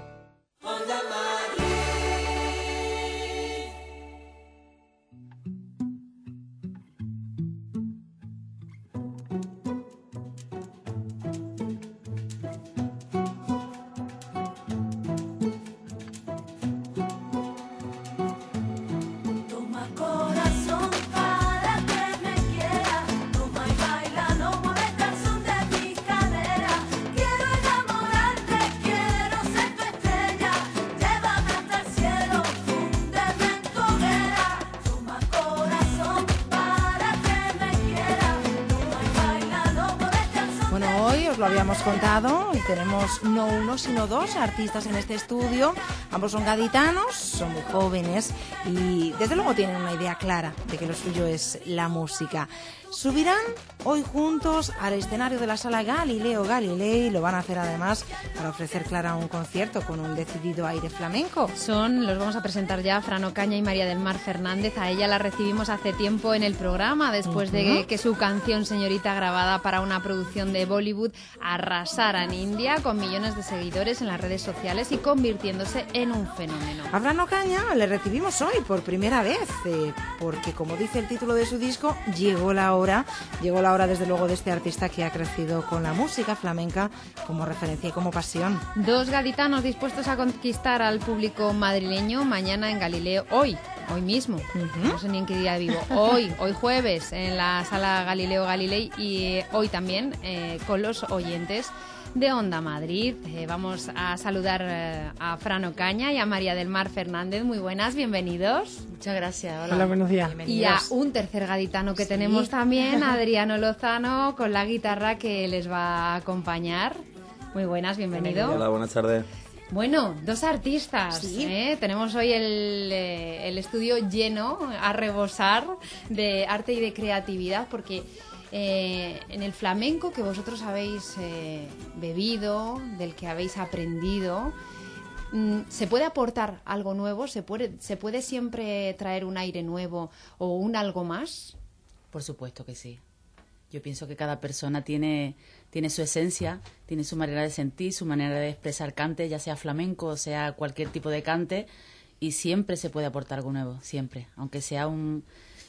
Lo habíamos contado y tenemos no uno sino dos artistas en este estudio. Ambos son gaditanos, son muy jóvenes y desde luego tienen una idea clara de que lo suyo es la música. Subirán hoy juntos al escenario de la Sala Galileo Galilei. Lo van a hacer además para ofrecer, Clara, un concierto con un decidido aire flamenco. Son, los vamos a presentar ya, Fran Ocaña y María del Mar Fernández. A ella la recibimos hace tiempo en el programa, después uh-huh. de que su canción Señorita, grabada para una producción de Bollywood, arrasara en India con millones de seguidores en las redes sociales y convirtiéndose en un fenómeno. A Fran Ocaña le recibimos hoy por primera vez, eh, porque como dice el título de su disco, llegó la hora, llegó la hora desde luego de este artista que ha crecido con la música flamenca como referencia y como pasión. Dos gaditanos dispuestos a conquistar al público madrileño mañana en Galileo, hoy, hoy mismo, uh-huh. no sé ni en qué día vivo, hoy, hoy jueves en la Sala Galileo Galilei y eh, hoy también eh, con los oyentes de Onda Madrid. Eh, vamos a saludar eh, a Fran Ocaña y a María del Mar Fernández. Muy buenas, bienvenidos. Muchas gracias. Hola, Hola buenos días. Y a un tercer gaditano que sí. tenemos también, Adriano Lozano, con la guitarra que les va a acompañar. Muy buenas, bienvenido. Hola, buenas tardes. Bueno, dos artistas. Sí. ¿eh? Tenemos hoy el, eh, el estudio lleno, a rebosar de arte y de creatividad, porque Eh, en el flamenco que vosotros habéis eh, bebido, del que habéis aprendido, mm, ¿se puede aportar algo nuevo? ¿Se puede, ¿Se puede siempre traer un aire nuevo o un algo más? Por supuesto que sí. Yo pienso que cada persona tiene, tiene su esencia, tiene su manera de sentir, su manera de expresar cante, ya sea flamenco o sea cualquier tipo de cante, y siempre se puede aportar algo nuevo, siempre, aunque sea un...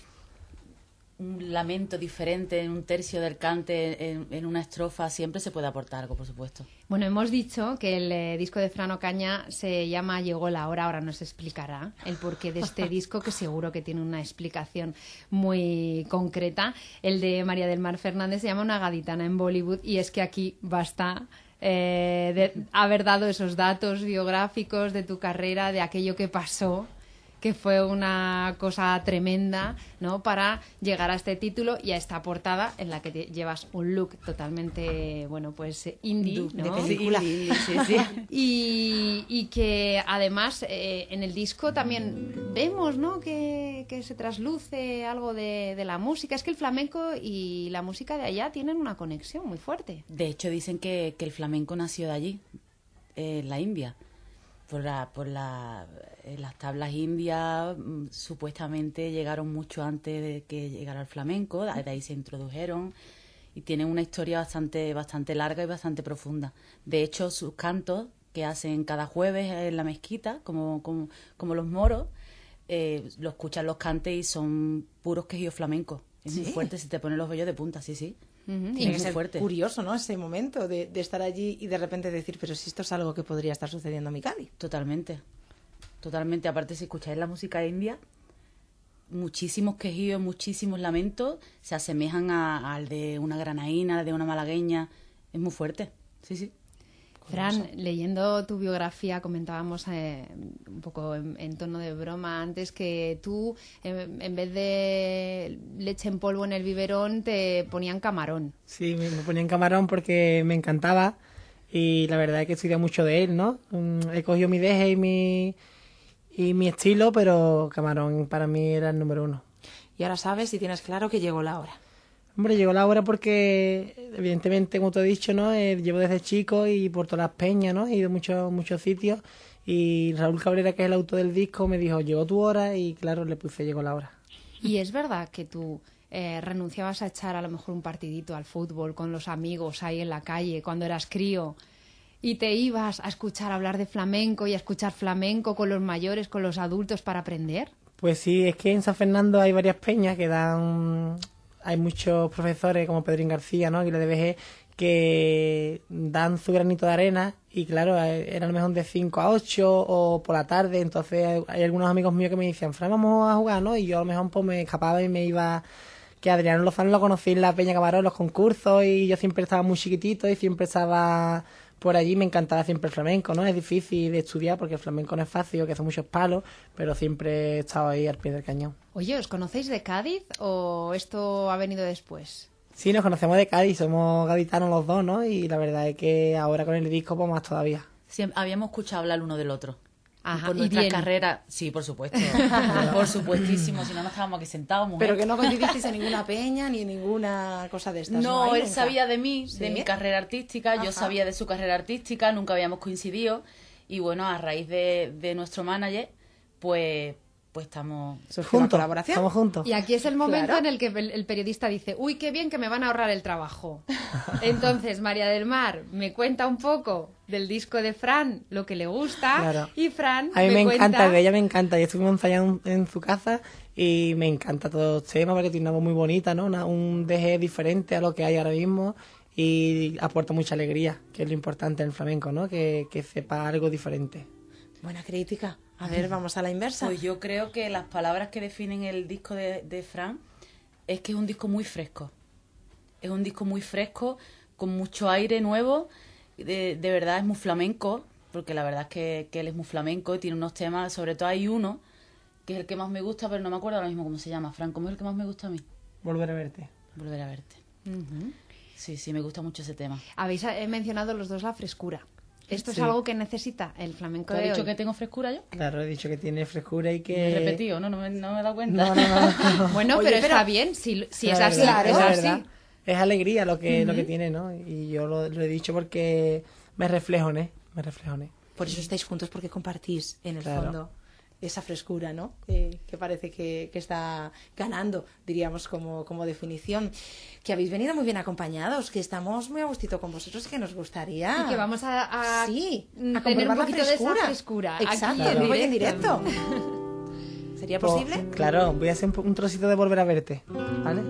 un lamento diferente en un tercio del cante, en, en una estrofa, siempre se puede aportar algo, por supuesto. Bueno, hemos dicho que el eh, disco de Fran Ocaña se llama Llegó la hora, ahora nos explicará el porqué de este disco, que seguro que tiene una explicación muy concreta. El de María del Mar Fernández se llama Una gaditana en Bollywood, y es que aquí basta eh, de haber dado esos datos biográficos de tu carrera, de aquello que pasó, que fue una cosa tremenda, ¿no?, para llegar a este título y a esta portada en la que te llevas un look totalmente, bueno, pues indie, ¿no? De película. Sí, indie, sí, sí. y, y que además eh, en el disco también vemos, ¿no?, que, que se trasluce algo de, de la música. Es que el flamenco y la música de allá tienen una conexión muy fuerte. De hecho, dicen que, que el flamenco nació de allí, en la India. por, la, por la, eh, las tablas indias, mm, supuestamente llegaron mucho antes de que llegara el flamenco, de ahí se introdujeron y tienen una historia bastante, bastante larga y bastante profunda. De hecho, sus cantos que hacen cada jueves en la mezquita, como, como, como los moros, eh, lo escuchan los cantes y son puros quejíos flamencos. Es ¿Sí? muy fuerte, se te ponen los vellos de punta, sí, sí. Uh-huh. Tiene que ser fuerte. Curioso, ¿no? Ese momento de, de estar allí y de repente decir, pero si esto es algo que podría estar sucediendo en mi Cádiz. Totalmente, totalmente. Aparte, si escucháis la música india, muchísimos quejíos, muchísimos lamentos se asemejan a, al de una granaína, al de una malagueña. Es muy fuerte, sí, sí. Fran, leyendo tu biografía comentábamos eh, un poco en, en tono de broma antes que tú, eh, en vez de leche en polvo en el biberón, te ponían camarón. Sí, me, me ponían camarón porque me encantaba y la verdad es que estudié mucho de él, ¿no? Um, he cogido mi deje y mi, y mi estilo, pero camarón para mí era el número uno. Y ahora sabes y tienes claro que llegó la hora. Hombre, llegó la hora porque, evidentemente, como te he dicho, ¿no? Eh, llevo desde chico y por todas las peñas, ¿no? He ido a muchos, muchos sitios y Raúl Cabrera, que es el autor del disco, me dijo, llegó tu hora y, claro, le puse, llegó la hora. ¿Y es verdad que tú eh, renunciabas a echar a lo mejor un partidito al fútbol con los amigos ahí en la calle cuando eras crío y te ibas a escuchar hablar de flamenco y a escuchar flamenco con los mayores, con los adultos para aprender? Pues sí, es que en San Fernando hay varias peñas que dan... Hay muchos profesores como Pedrín García, ¿no? Aguilar de Vejez, que dan su granito de arena y claro, era a lo mejor de cinco a ocho o por la tarde, entonces hay algunos amigos míos que me decían, Fran, vamos a jugar, ¿no? Y yo a lo mejor pues me escapaba y me iba... Que Adriano Lozano lo conocí en la Peña Camarón, los concursos, y yo siempre estaba muy chiquitito y siempre estaba por allí, me encantaba siempre el flamenco, ¿no? Es difícil de estudiar porque el flamenco no es fácil, que son muchos palos, pero siempre he estado ahí al pie del cañón. Oye, ¿os conocéis de Cádiz o esto ha venido después? Sí, nos conocemos de Cádiz, somos gaditanos los dos, ¿no? Y la verdad es que ahora con el disco pues más todavía. Sí, habíamos escuchado hablar uno del otro. Ajá, por y nuestra bien. carrera, sí, por supuesto, por supuestísimo, si no, no estábamos aquí sentados, mujer. Pero que no coincidisteis en ninguna peña ni en ninguna cosa de estas. No, no él nunca. sabía de mí, ¿Sí? de mi carrera artística, Ajá. yo sabía de su carrera artística, nunca habíamos coincidido y bueno, a raíz de, de nuestro manager, pues, pues estamos juntos, colaboración. Estamos juntos. Y aquí es el momento Claro. en el que el, el periodista dice, uy, qué bien que me van a ahorrar el trabajo. Entonces, María del Mar me cuenta un poco del disco de Fran, lo que le gusta, Claro. y Fran A mí me, me encanta, cuenta... de ella me encanta. Y estuvimos ensayando en, en su casa y me encanta todo el tema porque tiene una voz muy bonita, ¿no? Una, un deje diferente a lo que hay ahora mismo y aporta mucha alegría, que es lo importante en el flamenco, ¿no? Que, que sepa algo diferente. Buena crítica. A ver, vamos a la inversa. Pues yo creo que las palabras que definen el disco de, de Fran es que es un disco muy fresco. Es un disco muy fresco, con mucho aire nuevo. De, de verdad es muy flamenco, porque la verdad es que, que él es muy flamenco y tiene unos temas, sobre todo hay uno, que es el que más me gusta, pero no me acuerdo ahora mismo cómo se llama. Fran, ¿cómo es el que más me gusta a mí? Volver a verte. Volver a verte. Uh-huh. Sí, sí, me gusta mucho ese tema. Habéis eh, mencionado los dos la frescura. Esto Sí. es algo que necesita el flamenco ¿Te de he dicho hoy. que tengo frescura yo? Claro, he dicho que tiene frescura y que... Me he repetido, ¿no? No me, no me he dado cuenta. No, no, no, no. Bueno, Oye, pero, pero- está bien, si, si La es así, verdad, es la así. verdad. Es alegría lo que, lo que Ujú. tiene, ¿no? Y yo lo, lo he dicho porque me reflejo en él, me reflejo en él. Por eso estáis juntos, porque compartís en el Claro. fondo esa frescura, ¿no? Que, que parece que, que está ganando, diríamos, como, como definición. Que habéis venido muy bien acompañados, que estamos muy a gustito con vosotros y que nos gustaría... Y que vamos a, a sí, a tener un comprobar la poquito de esa frescura. Exacto, aquí en vivo y en directo. directo. ¿Sería Pues, posible? claro, voy a hacer un, po- un trocito de Volver a verte, ¿vale?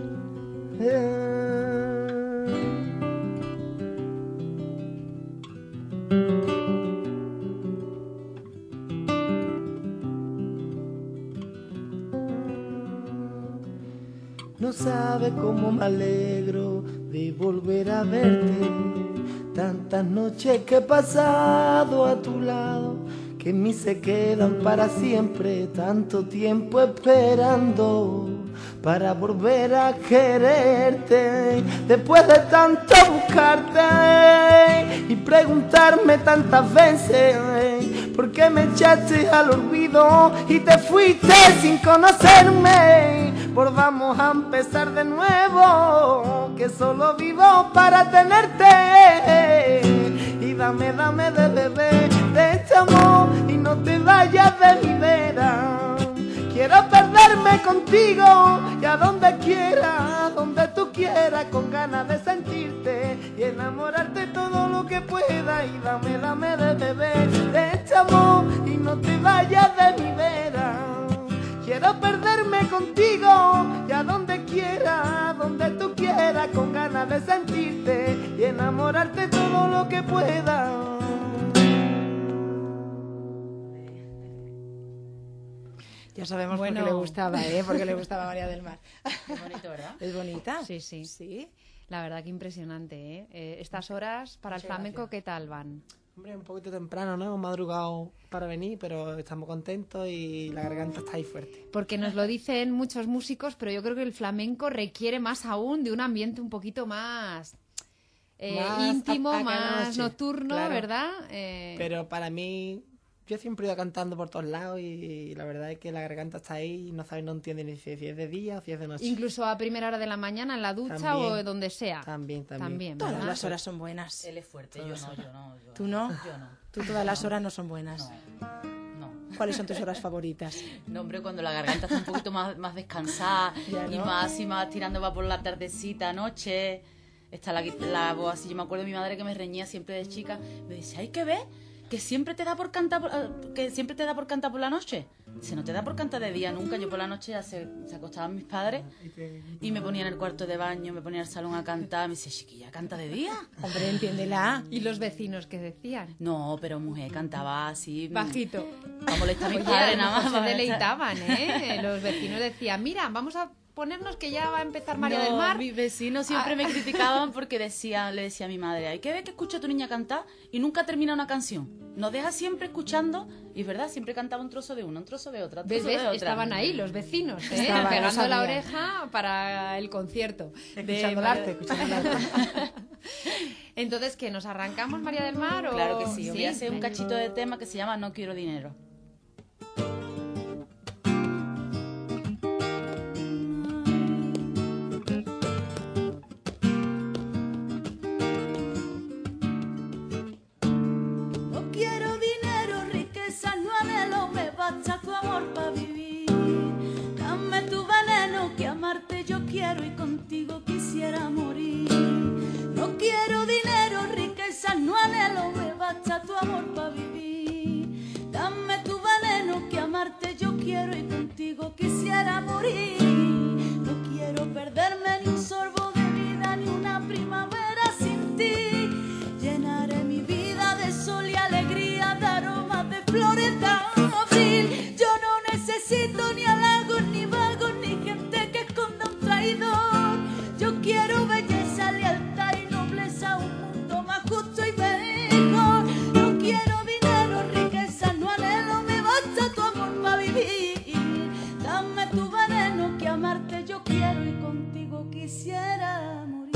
No sabe cómo me alegro de volver a verte. Tantas noches que he pasado a tu lado, que en mí se quedan para siempre. Tanto tiempo esperando para volver a quererte. Después de tanto buscarte y preguntarme tantas veces por qué me echaste al olvido y te fuiste sin conocerme. Volvamos a empezar de nuevo, que solo vivo para tenerte. Y dame, dame de beber de este amor y vayas de mi vera. Quiero perderme contigo y a donde quiera, donde tú quieras, con ganas de sentirte y enamorarte todo lo que pueda. Y dame, dame de beber de este amor y no te vayas de mi vera. Quiero perderme contigo y a donde quiera, donde tú quieras, con ganas de sentirte y enamorarte todo lo que pueda. Ya sabemos Bueno. por qué le gustaba, ¿eh? Porque le gustaba a María del Mar. Es bonito, ¿verdad? ¿Es bonita? Sí, sí. Sí. La verdad que impresionante, ¿eh? Eh, estas horas para el Muchas flamenco, gracias. ¿qué tal van? Hombre, un poquito temprano, ¿no? Hemos madrugado para venir, pero estamos contentos y la garganta está ahí fuerte. Porque nos lo dicen muchos músicos, pero yo creo que el flamenco requiere más aún de un ambiente un poquito más, eh, Más íntimo, a- a más noche, nocturno, claro. ¿verdad? Eh, Pero para mí, yo siempre he ido cantando por todos lados y la verdad es que la garganta está ahí y no sabes, no entiende ni si es de día o si es de noche. Incluso a primera hora de la mañana en la ducha También. o donde sea. También, también. También, Todas ¿verdad? las horas son buenas. Él es fuerte, yo no, yo no. Yo, ¿Tú no? Yo no. Tú todas las horas no son buenas. No. ¿Cuáles son tus horas favoritas? No, hombre, cuando la garganta está un poquito más, más descansada Ya, y ¿no? más y más tirando va por la tardecita, noche. Está la, la voz así. Yo me acuerdo de mi madre que me reñía siempre de chica. Me dice, hay que ver que siempre te da por cantar por, eh, que siempre te da por cantar por la noche. Dice, no te da por cantar de día nunca. Yo por la noche ya se, se acostaban mis padres y me ponía en el cuarto de baño, me ponía en el salón a cantar. Me dice, chiquilla, ¿canta de día? Hombre, entiéndela. ¿Y los vecinos qué decían? No, pero mujer cantaba así. Bajito. Para molestar a mis Oye, padres a lo nada mejor más. se deleitaban, ¿eh? Los vecinos decían, mira, vamos a ponernos que ya va a empezar María No, del Mar. mis vecinos siempre Ah. me criticaban porque decía, le decía a mi madre, hay que ver que escucha a tu niña cantar y nunca termina una canción. Nos deja siempre escuchando y es verdad, siempre cantaba un trozo de una, un trozo de otra, un ¿Ves, trozo ves? de otra. Estaban ahí los vecinos, ¿eh? Estaban, lo pegando la sabían. oreja para el concierto. de Escuchando el María- arte, escuchando el arte. Entonces, ¿qué? ¿Nos arrancamos, María del Mar? O... Claro que sí, Sí, voy a hacer un venga. cachito de tema que se llama No quiero dinero. No quiero dinero, riqueza, no anhelo, me basta tu amor para vivir. Dame tu veneno, que amarte yo quiero y contigo quisiera morir. No quiero dinero, riqueza, no anhelo, me basta tu amor para vivir. Dame tu veneno, que amarte yo quiero y contigo quisiera morir. No quiero perderme ni un sorbo de vida, ni una primavera sin ti. Llenaré mi vida de sol y alegría, de aromas de flores de abril. Yo no necesito ni halagos, ni vagos, ni gente que esconda un traidor. Yo quiero belleza, lealtad y nobleza, un mundo más justo y mejor. No quiero dinero, riqueza, no anhelo, me basta tu amor para vivir. Dame tu veneno, que amarte yo quiero y contigo quisiera morir.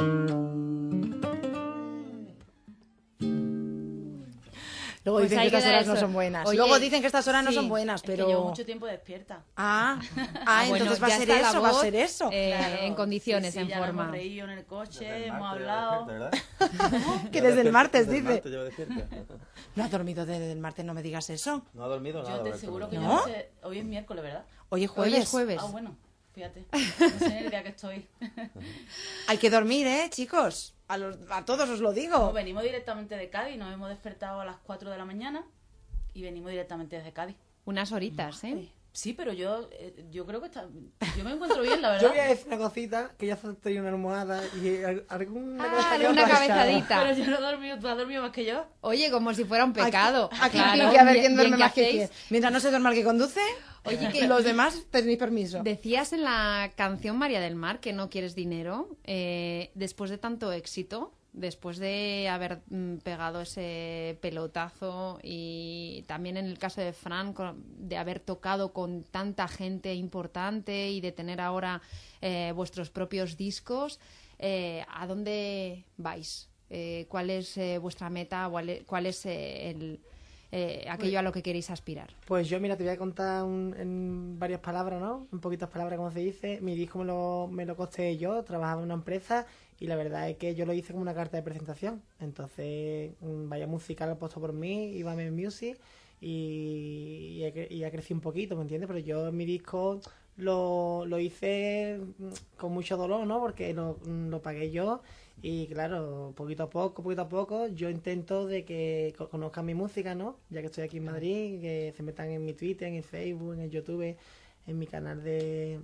Luego Pues dicen ahí que estas queda horas no eso. son buenas. Oye, Luego dicen que estas horas no sí, son buenas, Es pero... que llevo mucho tiempo despierta. Ah, ah, Bueno, entonces va a ya ser está la eso, va a voz, ser eso. eh, Claro, en condiciones, sí, sí, en ya nos forma. hemos reído en el coche, hemos hablado. Que desde el martes, Desde el dice. martes llevo despierta. No has dormido desde el martes, no me digas eso. No ha dormido nada. Yo te Roberto, aseguro que no. yo ¿No? no sé. Hoy es miércoles, ¿verdad? Hoy es jueves. Hoy es jueves. Ah, bueno, fíjate. No sé el día que estoy. Hay que dormir, ¿eh, chicos? A, los, a todos os lo digo. No, venimos directamente de Cádiz, nos hemos despertado a las cuatro de la mañana y venimos directamente desde Cádiz. Unas horitas, ¿eh? Sí, pero yo eh, yo creo que está, yo me encuentro bien, la verdad. Yo voy a decir una cosita, que ya estoy en una almohada y al- alguna cosa Ah, que una otra cabezadita. Pero yo no he dormido, tú has dormido más que yo. Oye, como si fuera un pecado. Aquí Claro, tiene que haber bien- quien duerme bien que más que hacéis. quién. Mientras no se duerma el que conduce, Oye, que- los demás tenéis permiso. Decías en la canción María del Mar que no quieres dinero. Eh, después de tanto éxito, después de haber mm, pegado ese pelotazo y también en el caso de Fran, con- de haber tocado con tanta gente importante y de tener ahora eh, vuestros propios discos, eh, ¿a dónde vais? Eh, ¿Cuál es eh, vuestra meta? ¿Cuál es, cuál es eh, el, eh, aquello a lo que queréis aspirar? Pues yo, mira, te voy a contar un- en varias palabras, ¿no? En poquitas palabras, como se dice. Mi disco me lo, me lo costé yo, trabajaba en una empresa y la verdad es que yo lo hice como una carta de presentación. Entonces, mm, vaya musical puesto por mí, Iba Music, y, y, he, y ha crecido un poquito, ¿me entiendes? Pero yo en mi disco lo, lo hice con mucho dolor, ¿no? Porque lo, lo pagué yo y claro, poquito a poco, poquito a poco, yo intento de que conozcan mi música, ¿no? Ya que estoy aquí en Madrid, que se metan en mi Twitter, en el Facebook, en el YouTube, en mi canal de,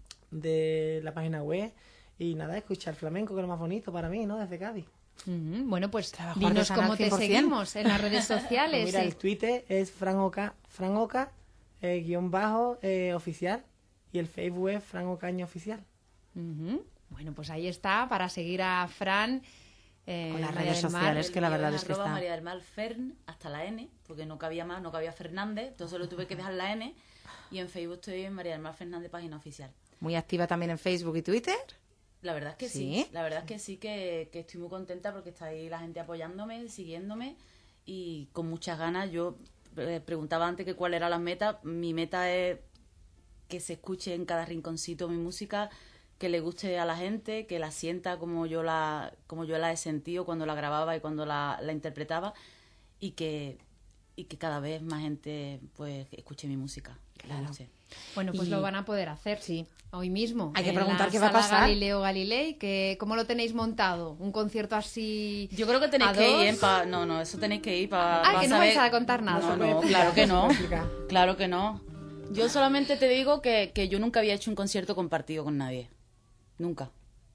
de la página web y nada, escuchar flamenco, que es lo más bonito para mí, ¿no? Desde Cádiz. Uh-huh. Bueno, pues Trabajo dinos artesanal cómo te cien por ciento. seguimos en las redes sociales. Mira, eh. el Twitter es franoca, franoca eh, guión bajo eh, oficial y el Facebook es Fran Ocaña oficial. Uh-huh. Bueno, pues ahí está, para seguir a Fran. Eh, Con las María redes del Mar. sociales, que la El mío verdad es que arroba está... María del Mar Fern hasta la N, porque no cabía más, no cabía Fernández, entonces lo tuve que dejar la N. Y en Facebook estoy en María del Mar Fernández, página oficial. Muy activa también en Facebook y Twitter. La verdad es que sí, ¿Sí? la verdad es que sí, que, que estoy muy contenta porque está ahí la gente apoyándome, siguiéndome y con muchas ganas. Yo eh, preguntaba antes que cuál era la meta. Mi meta es que se escuche en cada rinconcito mi música, que le guste a la gente, que la sienta como yo la, como yo la he sentido cuando la grababa y cuando la, la interpretaba, y que, y que cada vez más gente pues escuche mi música. Que le guste. Bueno, pues Y- lo van a poder hacer Sí. hoy mismo. Hay que en preguntar la qué va a Sala pasar. Galileo Galilei, que ¿cómo lo tenéis montado? ¿Un concierto así? Yo creo que tenéis a que dos? ir, ¿eh? Pa... No, no, eso tenéis que ir para Ah, que no vais a contar nada. No, no, claro que no. Claro que no. Yo solamente te digo que, que yo nunca había hecho un concierto compartido con nadie. Nunca.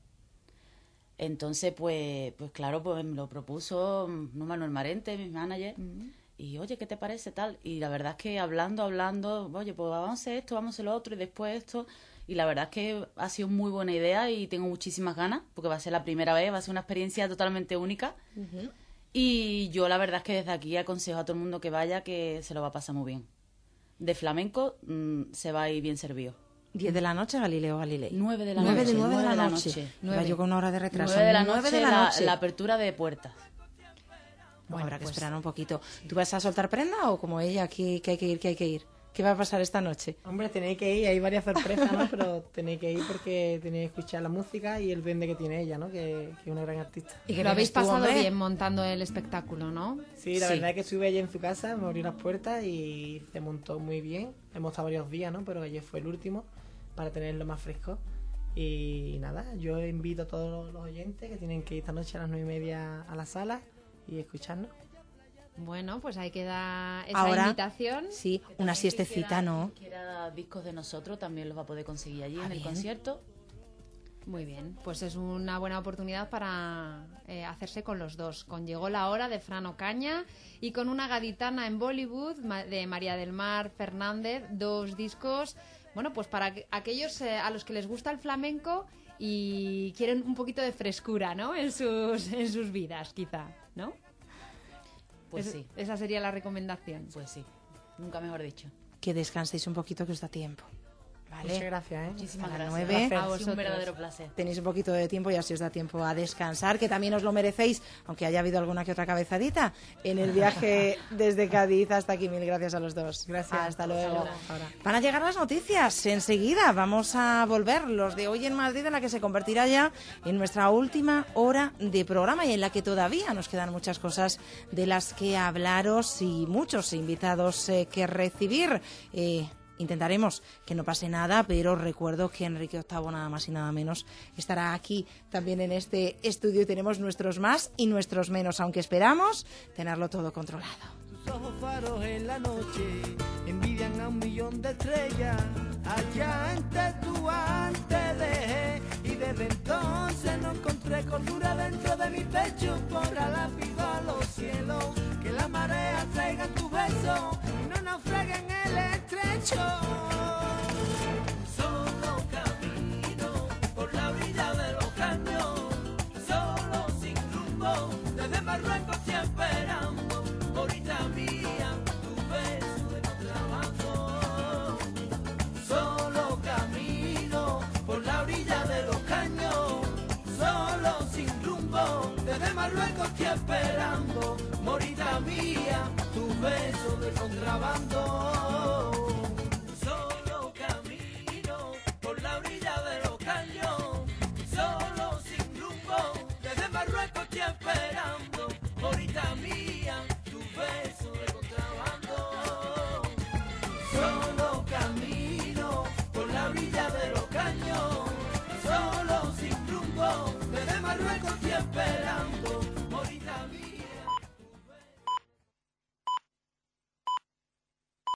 Entonces, pues, pues claro, pues me lo propuso no Manuel Marente, mi manager. Y, oye, ¿qué te parece tal? Y la verdad es que hablando, hablando, oye, pues vamos a hacer esto, vamos a hacer lo otro y después esto. Y la verdad es que ha sido muy buena idea y tengo muchísimas ganas, porque va a ser la primera vez, va a ser una experiencia totalmente única. Y yo la verdad es que desde aquí aconsejo a todo el mundo que vaya, que se lo va a pasar muy bien. De flamenco mmm, se va a ir bien servido. diez de la noche, Galileo Galilei. nueve de la nueve noche. de, nueve de la nueve noche. Nueve. Iba yo con una hora de retraso. nueve de la nueve noche, de la la, noche. la apertura de puertas. Bueno, habrá que pues- esperar un poquito. ¿Tú vas a soltar prenda o como ella, aquí que hay que ir, que hay que ir? ¿Qué va a pasar esta noche? Hombre, tenéis que ir, hay varias sorpresas, ¿no? Pero tenéis que ir porque tenéis que escuchar la música y el duende que tiene ella, ¿no? Que, que es una gran artista. ¿Y qué Lo habéis vienes tú, pasado hombre? bien montando el espectáculo, ¿no? Sí, la Sí. verdad es que estuve allí en su casa, me abrió las puertas y se montó muy bien. Hemos estado varios días, ¿no? Pero ayer fue el último para tenerlo más fresco. Y nada, yo invito a todos los oyentes que tienen que ir esta noche a las nueve y media a la sala y escucharnos. Bueno, pues ahí queda esa Ahora, invitación. sí, una siestecita, ¿no? Quien quiera discos de nosotros también los va a poder conseguir allí Ah, en el bien. concierto. Muy bien, pues es una buena oportunidad para eh, hacerse con los dos. Con Llegó la Hora de Fran Ocaña y con Una gaditana en Bollywood ma- de María del Mar Fernández, dos discos, bueno, pues para que- aquellos eh, a los que les gusta el flamenco y quieren un poquito de frescura, ¿no? En sus, en sus vidas, quizá, ¿no? Pues Es- sí, Esa sería la recomendación. pues sí. Nunca mejor dicho. Que descanséis un poquito, que os da tiempo. ¿Vale? Muchas gracias, ¿eh? Muchísimas A las gracias. nueve. Ha sido A un vosotros. verdadero placer. Tenéis un poquito de tiempo y así os da tiempo a descansar, que también os lo merecéis, aunque haya habido alguna que otra cabezadita en el viaje desde Cádiz hasta aquí. Mil gracias a los dos. Gracias. Hasta luego. Ahora. Van a llegar las noticias enseguida. Vamos a volver los de Hoy en Madrid, en la que se convertirá ya en nuestra última hora de programa y en la que todavía nos quedan muchas cosas de las que hablaros y muchos invitados eh, que recibir. Eh, Intentaremos que no pase nada, pero recuerdo que Enrique octavo, nada más y nada menos, estará aquí también en este estudio y tenemos nuestros más y nuestros menos, aunque esperamos tenerlo todo controlado. Tus ojos faros en la noche envidian a un millón de estrellas. Allá en Tetuán te dejé y desde entonces no encontré cordura dentro de mi pecho. Por la pido a los cielos que la marea traiga tu beso y no naufraguen en el estrecho. Solo camino por la orilla de los caños, solo sin rumbo, desde Marruecos te esperando. Ahorita mía, tu beso de no trabajo. Solo camino por la orilla de los caños, solo sin rumbo, desde Marruecos te esperando. Morita mía, tu beso de no Marruecos te esperamos.